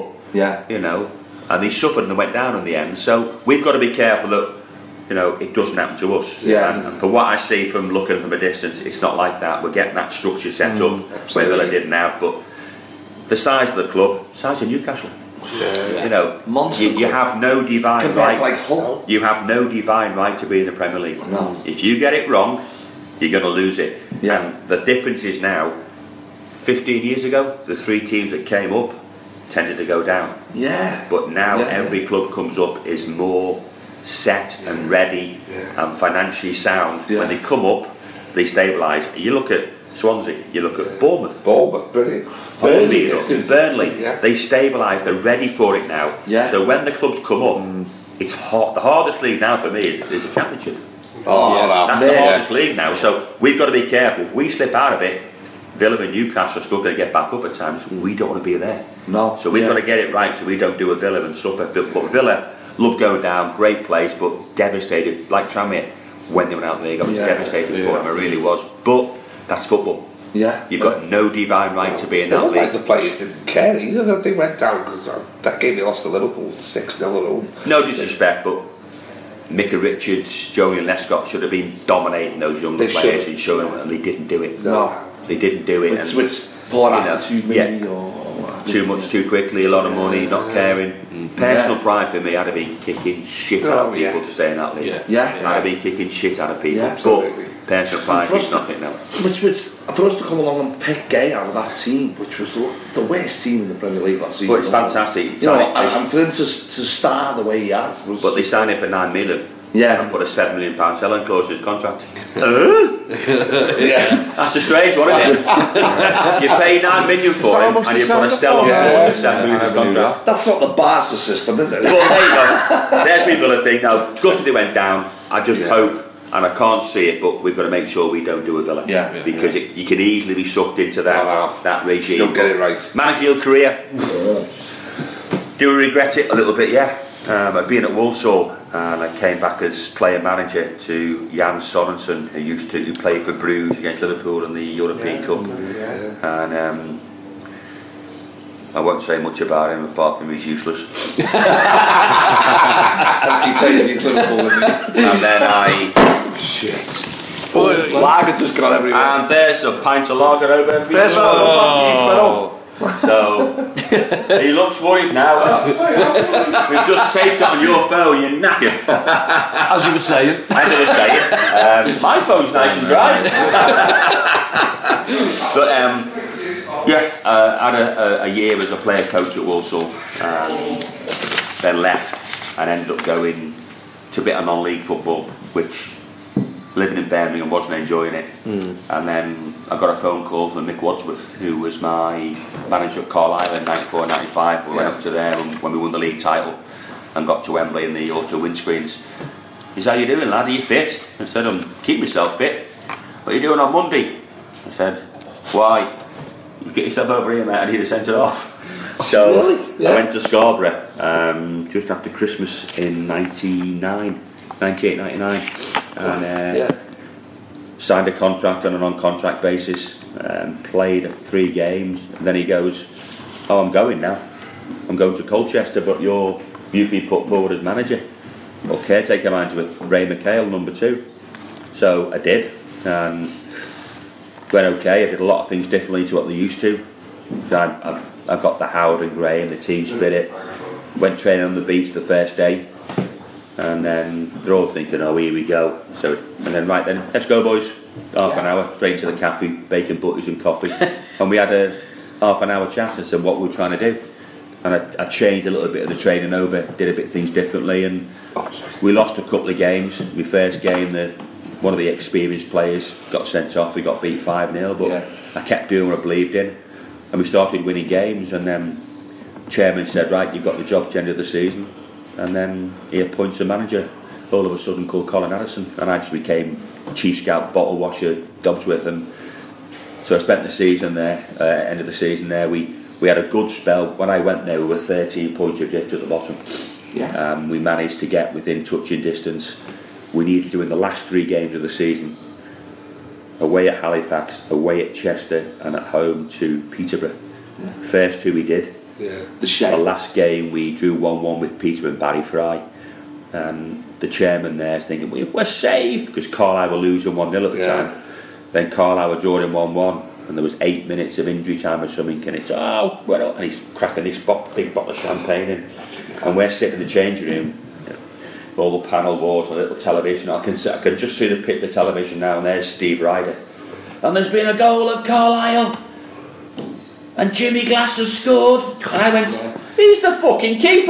and they suffered and they went down in the end. So we've got to be careful that it doesn't happen to us. And for what I see from looking from a distance, it's not like that. We're getting that structure set up where Villa didn't have, but the size of the club, size of Newcastle. Monster you have no divine right. Like Hull. You have no divine right to be in the Premier League. No. If you get it wrong, you're going to lose it. Yeah. And the difference is now, 15 years ago, the 3 teams that came up tended to go down. Yeah. But now every club comes up is more set and ready and financially sound. When they come up, they stabilise. You look at Swansea, you look at Bournemouth. Brilliant. Burnley, they stabilise, they're ready for it now. So when the clubs come up, it's hot. The hardest league now for me is the Championship. That's the hardest league now. So we've got to be careful. If we slip out of it, Villa and Newcastle are still going to get back up at times. We don't want to be there. No. So we've got to get it right so we don't do a Villa and suffer. But Villa loved going down, great place, but devastated, like Tranmere when they went out of the league. I was devastated for them, I really was. But that's football. You've got no divine right to be in that league. Like the players didn't care either. They went down because that game they lost to Liverpool 6-0 at home. No disrespect, but Micah Richards, Joey and Lescott should have been dominating those younger players and showing them, and they didn't do it. No, they didn't do it. With poor attitude, maybe, or too much, too quickly, a lot of money, not caring. Personal pride for me, I'd have been kicking shit out of people to stay in that league. I'd have been kicking shit out of people. But personal pride is nothing now. Which for us to come along and pick Gay out of that team, which was the worst team in the Premier League last season. But it's fantastic. And for him to star the way he has. But they signed him for £9 million. And put a £7 million selling clause in his contract. That's a strange one, isn't it? You pay £9 million for him and you put a selling clause in £7 million contract. That's not the Barca system, is it? Well, there you go. There's me Villa thing. Now, good that they went down. I just hope, and I can't see it, but we've got to make sure we don't do a Villa. Because you can easily be sucked into that regime. Don't get it right. Managerial career. Do we regret it? A little bit, I've been at Walsall and I came back as player manager to Jan Sorensen, who played for Bruges against Liverpool in the European Cup. And I won't say much about him apart from he's useless. He played against Liverpool, didn't he? And then lager just got everywhere. And there's a pint of lager over everywhere. So he looks worried now. We've just taped it on your phone, you're knackered. As you were saying. My phone's nice and dry. But I had a year as a player coach at Walsall, then left and ended up going to a bit of non-league football, which living in Birmingham wasn't enjoying it. And then I got a phone call from Mick Wadsworth, who was my manager at Carlisle in 94-95. We went up to there when we won the league title and got to Wembley in the auto windscreens. He said, "How you doing, lad? Are you fit?" I said, "I'm keeping myself fit." "What are you doing on Monday?" I said, "Why? You get yourself over here, mate. I need to send it off." So I went to Scarborough just after Christmas in 98-99. And signed a contract on a non-contract basis, played 3 games, and then he goes, "Oh, I'm going now. I'm going to Colchester, but you've been put forward as manager, or caretaker manager with Ray McHale, number 2. So I did, and went okay. I did a lot of things differently to what they used to. I've got the Howard and Graham, the team spirit. Went training on the beach the first day. And then they're all thinking, "Oh, here we go." So, and then let's go, boys. Half an hour, straight to the cafe, bacon butties and coffee. And we had a half an hour chat and said what we were trying to do. And I changed a little bit of the training over, did a bit of things differently, and we lost a couple of games. My first game, one of the experienced players got sent off. We got beat 5-0, but I kept doing what I believed in, and we started winning games. And then chairman said, "Right, you've got the job to the end of the season." And then he appoints a manager all of a sudden called Colin Addison, and I just became chief scout, bottle washer, Dobsworth, and So I spent the season there, end of the season there. We had a good spell. When I went there, we were 13 points adrift at the bottom. Yeah. We managed to get within touching distance. We needed to win the last 3 games of the season. Away at Halifax, away at Chester, and at home to Peterborough. Yeah. First 2 we did. Yeah. The last game we drew 1-1 with Peterborough and Barry Fry. And the chairman there is thinking, we're safe, because Carlisle were losing 1-0 at the time. Then Carlisle were drawing 1-1, and there was 8 minutes of injury time or something, and it's, and he's cracking this big bottle of champagne in, and we're sitting in the changing room, all the panel boards and a little television. I can just see the television now, and there's Steve Ryder. And there's been a goal at Carlisle, and Jimmy Glass has scored, and I went, he's the fucking keeper.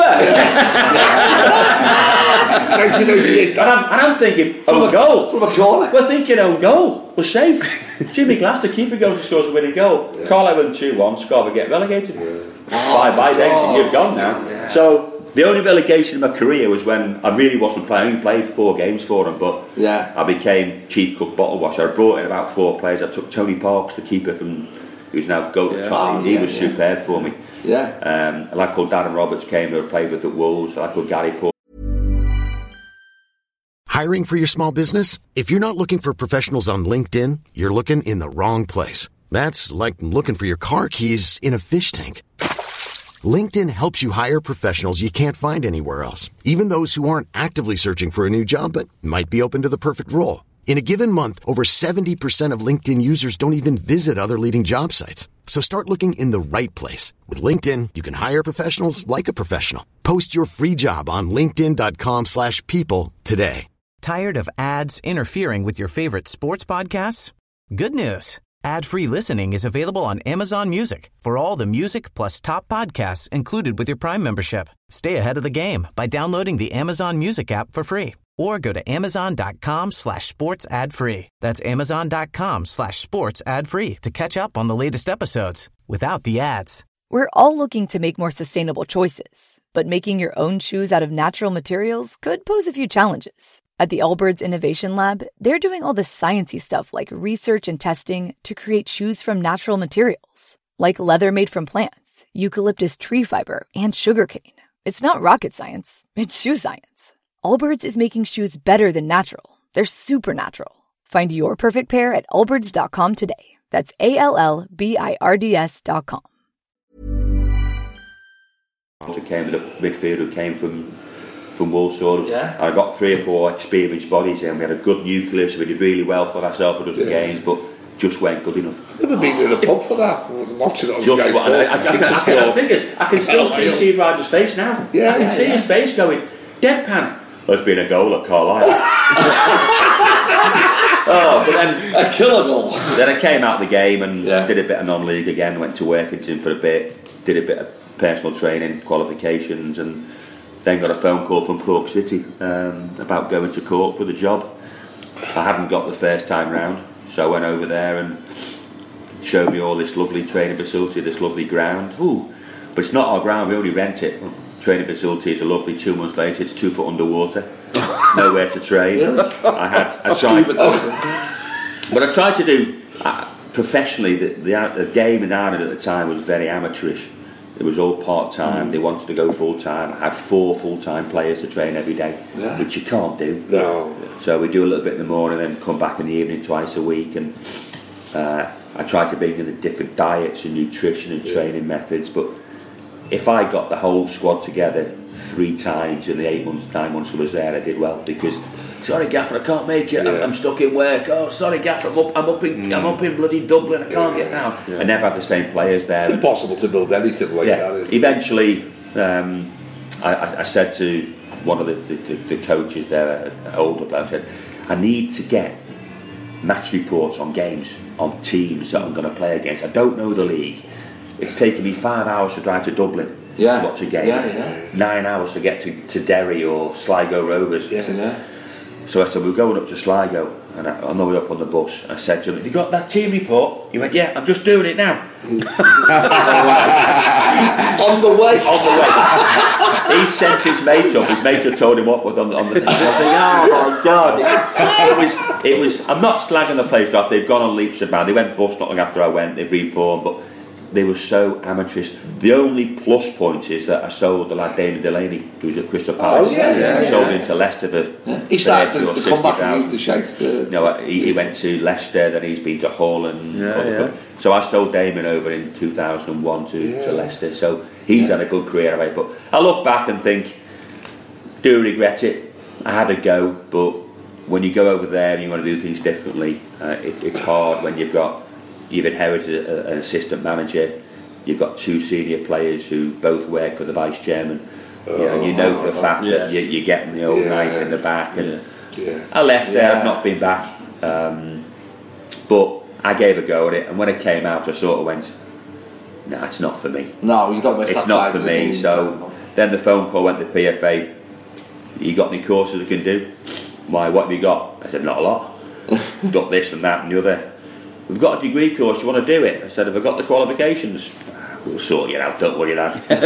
And I'm thinking, own goal. From a corner. We're thinking own goal. We're safe. Jimmy Glass, the keeper, goes and scores a winning goal. Yeah. Carlisle win 2-1, Scarborough get relegated. Bye-bye, Dexter, you've gone now. Yeah. So the only relegation of my career was when I really wasn't playing. I only played 4 games for them, but I became chief cook bottle washer. I brought in about 4 players. I took Tony Parks, the keeper who's now Goat Tottenham. He was superb for me. A lad called Darren Roberts came who I played with at Wolves. A lad called Gary Paul. Hiring for your small business? If you're not looking for professionals on LinkedIn, you're looking in the wrong place. That's like looking for your car keys in a fish tank. LinkedIn helps you hire professionals you can't find anywhere else, even those who aren't actively searching for a new job but might be open to the perfect role. In a given month, over 70% of LinkedIn users don't even visit other leading job sites. So start looking in the right place. With LinkedIn, you can hire professionals like a professional. Post your free job on linkedin.com/people today. Tired of ads interfering with your favorite sports podcasts? Good news. Ad-free listening is available on Amazon Music for all the music plus top podcasts included with your Prime membership. Stay ahead of the game by downloading the Amazon Music app for free or go to amazon.com/sports ad free. That's amazon.com/sports ad free to catch up on the latest episodes without the ads. We're all looking to make more sustainable choices, but making your own shoes out of natural materials could pose a few challenges. At the Allbirds Innovation Lab, they're doing all the sciencey stuff like research and testing to create shoes from natural materials, like leather made from plants, eucalyptus tree fiber, and sugarcane. It's not rocket science, it's shoe science. Allbirds is making shoes better than natural. They're supernatural. Find your perfect pair at allbirds.com today. That's ALLBIRDS.com. Came the midfielder who came from Wolves, sort of. I got 3 or 4 experienced bodies in. We had a good nucleus. We did really well for ourselves for a dozen games, but just weren't good enough. Never been in a pub for that. Watching it on Sky Sports. I can still see Steve Ryder's face now. I can see his face going deadpan. There's been a goal at Carlisle. But then a killer goal. Then I came out of the game and did a bit of non-league again. Went to Workington for a bit. Did a bit of personal training, qualifications, and then got a phone call from Cork City about going to Cork for the job. I hadn't got the first time round, so I went over there and showed me all this lovely training facility, this lovely ground. But it's not our ground, we only rent it. Training facility is a lovely 2 months later, it's 2 foot underwater. Nowhere to train. Really? But I tried to do professionally. The game in Ireland at the time was very amateurish. It was all part-time. They wanted to go full-time. I had 4 full-time players to train every day, which you can't do. No. So we do a little bit in the morning and then come back in the evening twice a week. And I tried to bring in the different diets and nutrition and training methods. But if I got the whole squad together 3 times in the 9 months I was there, I did well. Because, sorry Gaffer, I can't make it. I'm stuck in work. Oh, sorry Gaffer, I'm up in bloody Dublin. I can't get down. I never had the same players there. It's impossible to build anything like that. Isn't Eventually, I said to one of the coaches there, an older bloke, I said, I need to get match reports on games, on teams that I'm going to play against. I don't know the league. It's taken me 5 hours to drive to Dublin to watch a game. 9 hours to get to Derry or Sligo Rovers. So I said, we're going up to Sligo, and on the way up on the bus, I said to him, have you got that team report? He went, yeah, I'm just doing it now. On the way. He sent his mate up. His mate had told him what was on the thing. Oh my God! It was. I'm not slagging the place off. They've gone on leaps and bounds. They went bust not long after I went. They've reformed, but they were so amateurish. The only plus point is that I sold the lad Damon Delaney, who was at Crystal Palace. I sold him to Leicester for he started to come back and use the shite. No, he went to Leicester, then he's been to Hull and so I sold Damon over in 2001 to Leicester. So he's had a good career away. But I look back and think, do regret it. I had a go, but when you go over there and you want to do things differently, it's hard when you've inherited an assistant manager, you've got 2 senior players who both work for the vice chairman, and you know for a fact that you're getting the old knife in the back. And I left there, I've not been back, but I gave a go at it, and when it came out I sort of went, nah, it's not for me. No, you don't miss that. It's not for me. So then the phone call went to PFA, you got any courses I can do? Why, what have you got? I said, not a lot. Got this and that and the other. We've got a degree course, you want to do it? I said, have I got the qualifications? We'll sort you out, don't worry, lad. So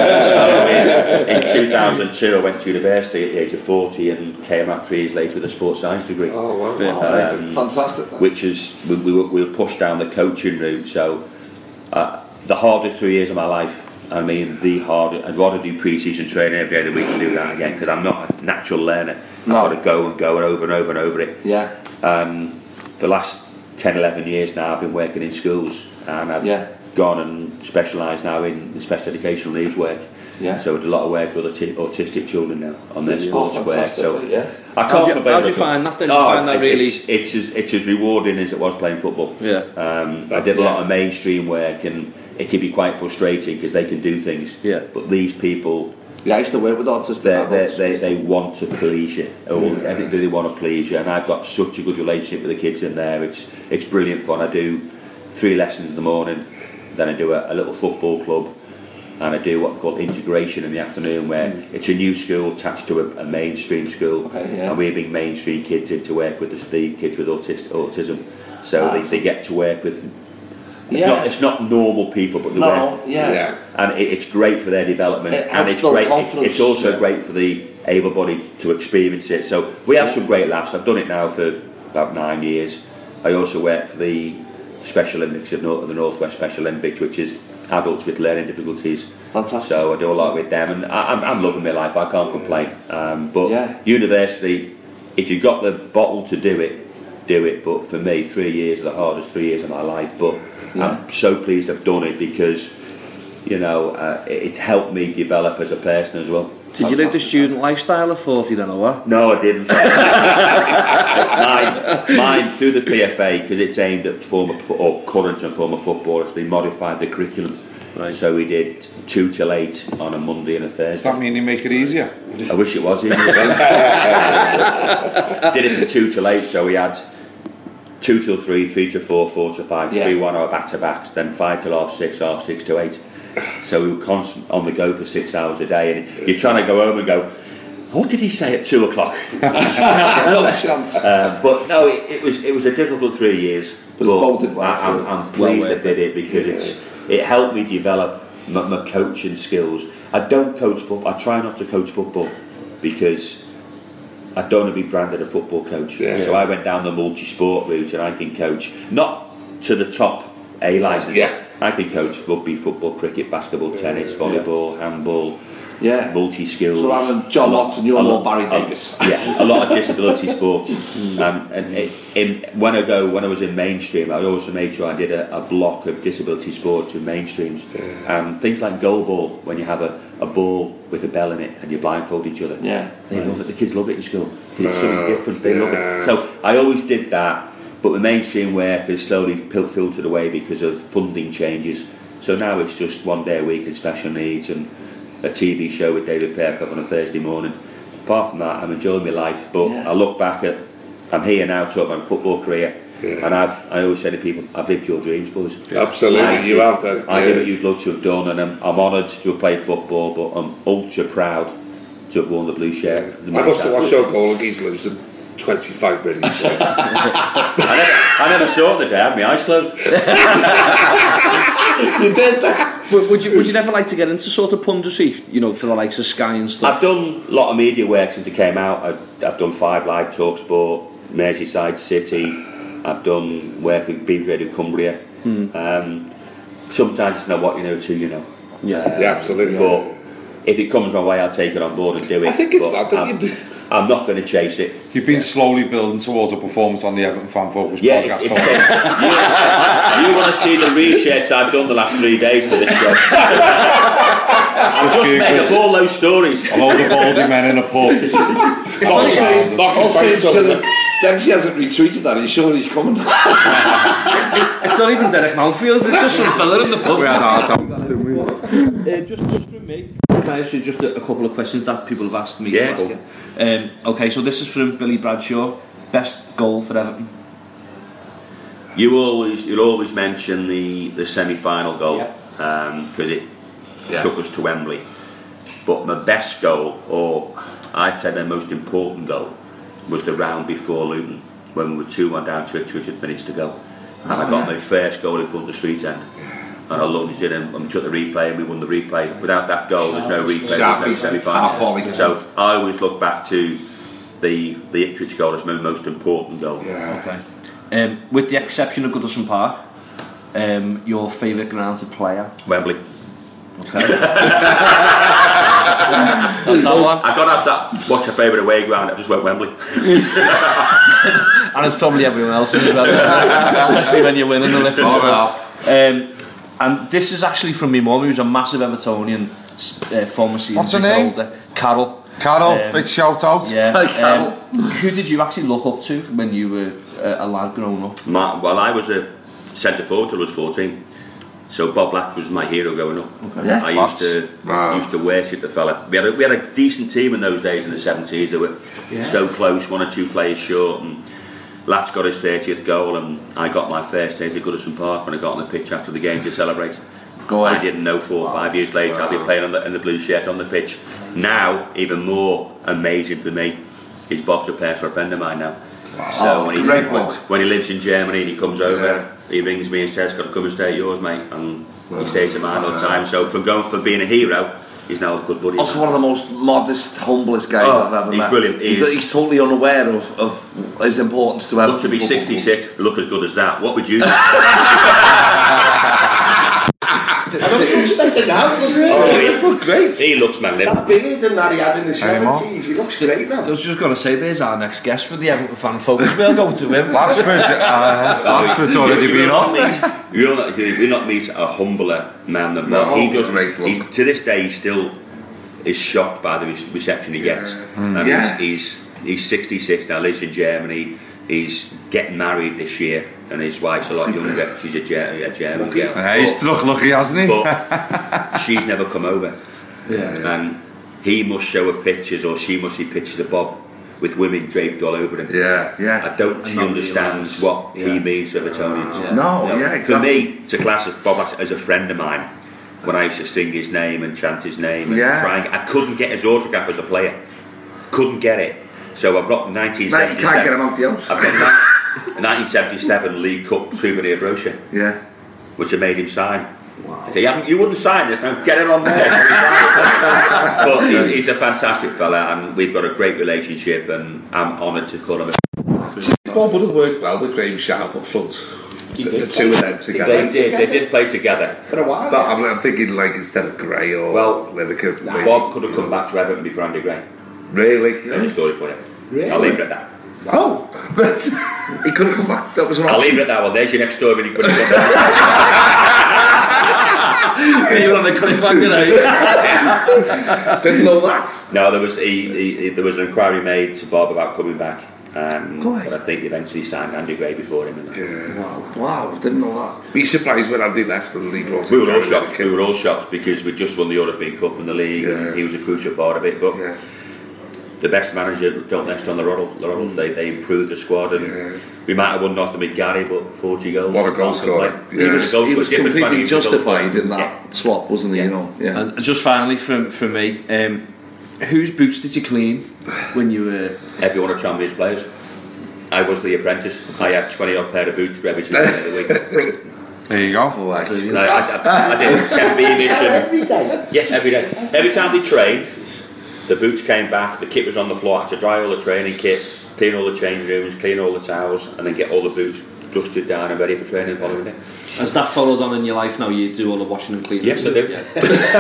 in 2002 I went to university at the age of 40 and came out 3 years later with a sports science degree. Oh wow, fantastic. Which is, we were pushed down the coaching route, so the hardest 3 years of my life, I mean I'd rather do pre-season training every day of the week and do that again, because I'm not a natural learner. I've got to go and over and over and over it. For the last 10-11 years now I've been working in schools, and I've gone and specialised now in special educational needs work. So I do a lot of work with autistic children now on their sports work. So I can't. How do you find that then? Find that really? It's as rewarding as it was playing football. I did a lot of mainstream work, and it can be quite frustrating because they can do things. But these people. I used to work with autistic adults. They want to please you. Everything they want to please you, and I've got such a good relationship with the kids in there. It's brilliant fun. I do 3 lessons in the morning, then I do a little football club, and I do what we call integration in the afternoon, where it's a new school attached to a mainstream school, and we bring mainstream kids in to work with the kids with autism, so they get to work with. It's not normal people, but and it's great for their development, and it's great. It's also great for the able-bodied to experience it. So we have some great laughs. I've done it now for about 9 years. I also work for the Special Olympics of the Northwest Special Olympics, which is adults with learning difficulties. Fantastic. So I do a lot with them, and I'm loving my life. I can't complain. But university, if you've got the bottle to do it. But for me, 3 years are the hardest 3 years of my life. But I'm so pleased I've done it, because it's helped me develop as a person as well. Did you live the student lifestyle of 40 then, or what? No, I didn't. mine through the PFA, because it's aimed at current and former footballers. They modified the curriculum. Right. So we did 2 till 8 on a Monday and a Thursday. Does that mean you make it easier? I wish it was easier. Did it from 2 till 8, so we had 2 till 3, 3 till 4, 4 till 5, 3 1 hour back-to-backs, then 5 till half 6 to 8. So we were constant on the go for 6 hours a day, and you're trying to go home and go, what did he say at 2 o'clock? No chance. But no, it was a difficult 3 years. But I'm pleased I did it, because it helped me develop my coaching skills. I don't coach football. I try not to coach football because I don't want to be branded a football coach. So I went down the multi-sport route, and I can coach not to the top A licence. I can coach rugby, football, cricket, basketball, tennis, volleyball, handball, multi-skills. So I'm John Watson, you're more Barry Davis. A lot of disability sports. When I was in mainstream, I also made sure I did a block of disability sports in mainstreams. Things like goal ball, when you have a ball with a bell in it and you blindfold each other. They love it. The kids love it in school. It's something different. They love it. So I always did that. But the mainstream work has slowly filtered away because of funding changes. So now it's just 1 day a week in special needs and a TV show with David Fairclough on a Thursday morning. Apart from that, I'm enjoying my life. But I look back at, I'm here now talking about my football career, and I always say to people, I've lived your dreams, boys. Absolutely, you have done. I did what you'd love to have done, and I'm honoured to have played football, but I'm ultra proud to have worn the blue shirt. I must have watched your goal against Livingston. 25 million times. I never saw it the day. I had my eyes closed. You did that. Would you never like to get into sort of punditry, you know, for the likes of Sky and stuff? I've done a lot of media work since it came out. I've done 5 Live, Talksport, Merseyside City. I've done work with BBC Radio Cumbria. Sometimes it's not what you know till you know. Yeah, absolutely. But if it comes my way, I'll take it on board and do it. I think it's bad. I'm not going to chase it. You've been slowly building towards a performance on the Everton Fan Focus podcast. You want to see the research I've done the last 3 days for this show. I've just made up all those stories. A load of baldy men in a pub. Dempsey hasn't retweeted that. Are you sure he's coming? It's not even Derek Mountfield, it's just some fella in the pub. Just from me, actually, just a couple of questions that people have asked me to ask you. Okay, so this is from Billy Bradshaw. Best goal for Everton? You'll always mention the semi-final goal because it took us to Wembley. But my best goal, or I'd say my most important goal, was the round before Luton when we were 2-1 down to 2 minutes to go, and I got my first goal in front of the street end. And I lunged it in and took the replay and we won the replay. Without that goal, there's no replay, there's no semi-final. So I always look back to the Ipswich goal as my most important goal. Okay. With the exception of Goodison Park, your favourite ground to play at? Wembley. Okay. That's not one. I got asked that. What's your favourite away ground? I just went Wembley. And it's probably everyone else's as well, especially when you're winning the lift. And this is actually from my mum, who's a massive Evertonian, former season What's her name? Holder, Carol. Carol, big shout out. Yeah. Carol. Who did you actually look up to when you were a lad growing up? Well, I was a centre forward till I was 14. So Bob Black was my hero growing up. Okay. Yeah. I used to worship the fella. We had a decent team in those days in the 70s. They were so close, 1 or 2 players short. And Latch got his 30th goal, and I got my first taste at Goodison Park when I got on the pitch after the game to celebrate. I didn't know 4 or 5 years later I'll be playing in the blue shirt on the pitch. Now, even more amazing for me is Bob's a personal friend of mine now. So when he lives in Germany and he comes over, he rings me and says, "Got to come and stay at yours, mate." And he stays at mine all the time. So from being a hero, he's now a good buddy. Also one of the most modest, humblest guys I've ever met. Brilliant. He's totally unaware of his importance to Everton. Look, to be 66, look as good as that. What would you do? I don't think he's better now, doesn't he? He looks great. He looks magnificent. That beard and that he had in the 70s, he looks great now. So I was just going to say, there's our next guest for the Everton Fan Focus. We'll go to him. Lashford's already been on. You'll not meet a humbler man than Bob. To this day, he still is shocked by the reception he gets. He's 66 now, lives in Germany. He's getting married this year, and his wife's a lot younger. She's a German girl. He's struck lucky, hasn't he? But she's never come over. And he must show her pictures, or she must see pictures of Bob with women draped all over him. I don't understand what he means to Evertonians. Exactly. For me, to class as Bob as a friend of mine, when I used to sing his name and chant his name and I couldn't get his autograph as a player. Couldn't get it. So I've got 1977. You can't get him out the house. I've got 1977 League Cup souvenir brochure. Which I made him sign. Wow. I say, you wouldn't sign this, now get it on there. But he's a fantastic fella, and we've got a great relationship, and I'm honoured to call him a... Bob would have worked well with Graham Sharp up front. The two of them together. They did play together for a while. But I'm thinking like instead of Gray or Lineker. Bob could have come back to Everton before Andy Gray. Really? There's a story for you. Really? I'll leave it at that. Oh, but he could have come back. That was an I'll leave it at that. Well, there's your next story. When he could have come back. You're on the cliffhanger now. Didn't know that. No, there was an inquiry made to Bob about coming back. But I think he eventually signed Andy Gray before him. Wow, didn't know that. Be surprised when Andy left and the league brought him. We were all shocked because we just won the European Cup in the league. And he was a crucial part of it. But the best manager don't rest on the laurels. They improved the squad, and we might have won nothing with Gary, but 40 goals. What a goal scorer! He was completely justified in that swap, wasn't he? You know. And just finally from me, whose boots did you clean when you were? Every one of Tranmere's players. I was the apprentice. I had 20 odd pair of boots for every single day of the week. There you go. I did every day. Yeah, every day. Every time they trained, the boots came back, the kit was on the floor. I had to dry all the training kit, clean all the change rooms, clean all the towels, and then get all the boots dusted down and ready for training the following day. Has that followed on in your life now? You do all the washing and cleaning? Yes, I do. Yeah.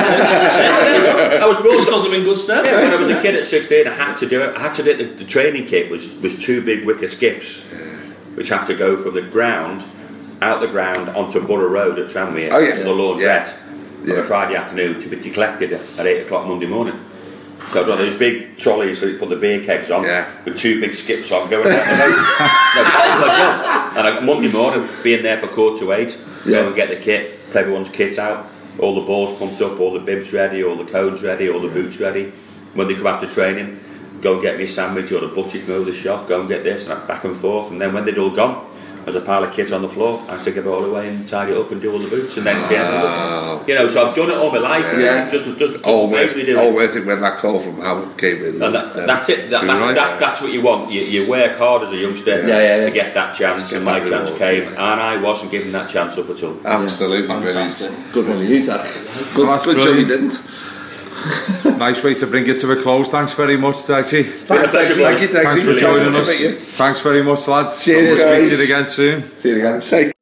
I was brought up in good stead. Yeah, when I was a kid at 16, I had to do it. I had to do it. The training kit was 2 big wicker skips, which had to go from the ground, out the ground, onto Borough Road at Tranmere to the laundrette on a Friday afternoon to be collected at 8 o'clock Monday morning. So I've got these big trolleys that you put the beer kegs on with 2 big skips on going down the road. And Monday morning, being there for 7:45, go and get the kit, put everyone's kit out, all the balls pumped up, all the bibs ready, all the cones ready, all the boots ready. When they come after training, go and get me a sandwich or a butcher from over the shop, go and get this, and back and forth. And then when they'd all gone, there's a pile of kit on the floor. I take it all away and tidy it up and do all the boots, and then clean them. You know, so I've done it all my life. Just all worth it when that call from Howard came in. And that's it. That's what you want. You work hard as a youngster to get that chance, and my chance came, and I wasn't given that chance up at all. Absolutely brilliant. Good one, you that. Good job you didn't. Nice way to bring it to a close. Thanks very much, Dagsy. Thanks for joining us. Thanks very much, lads. Cheers, guys. Speak to you again soon. See you again.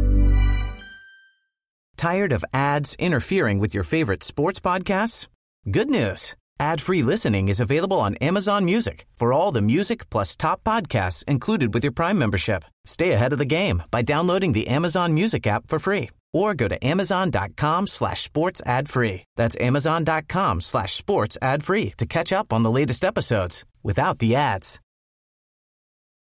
Tired of ads interfering with your favorite sports podcasts? Good news. Ad-free listening is available on Amazon Music for all the music plus top podcasts included with your Prime membership. Stay ahead of the game by downloading the Amazon Music app for free. Or go to amazon.com/sports ad free. That's amazon.com/sports ad free to catch up on the latest episodes without the ads.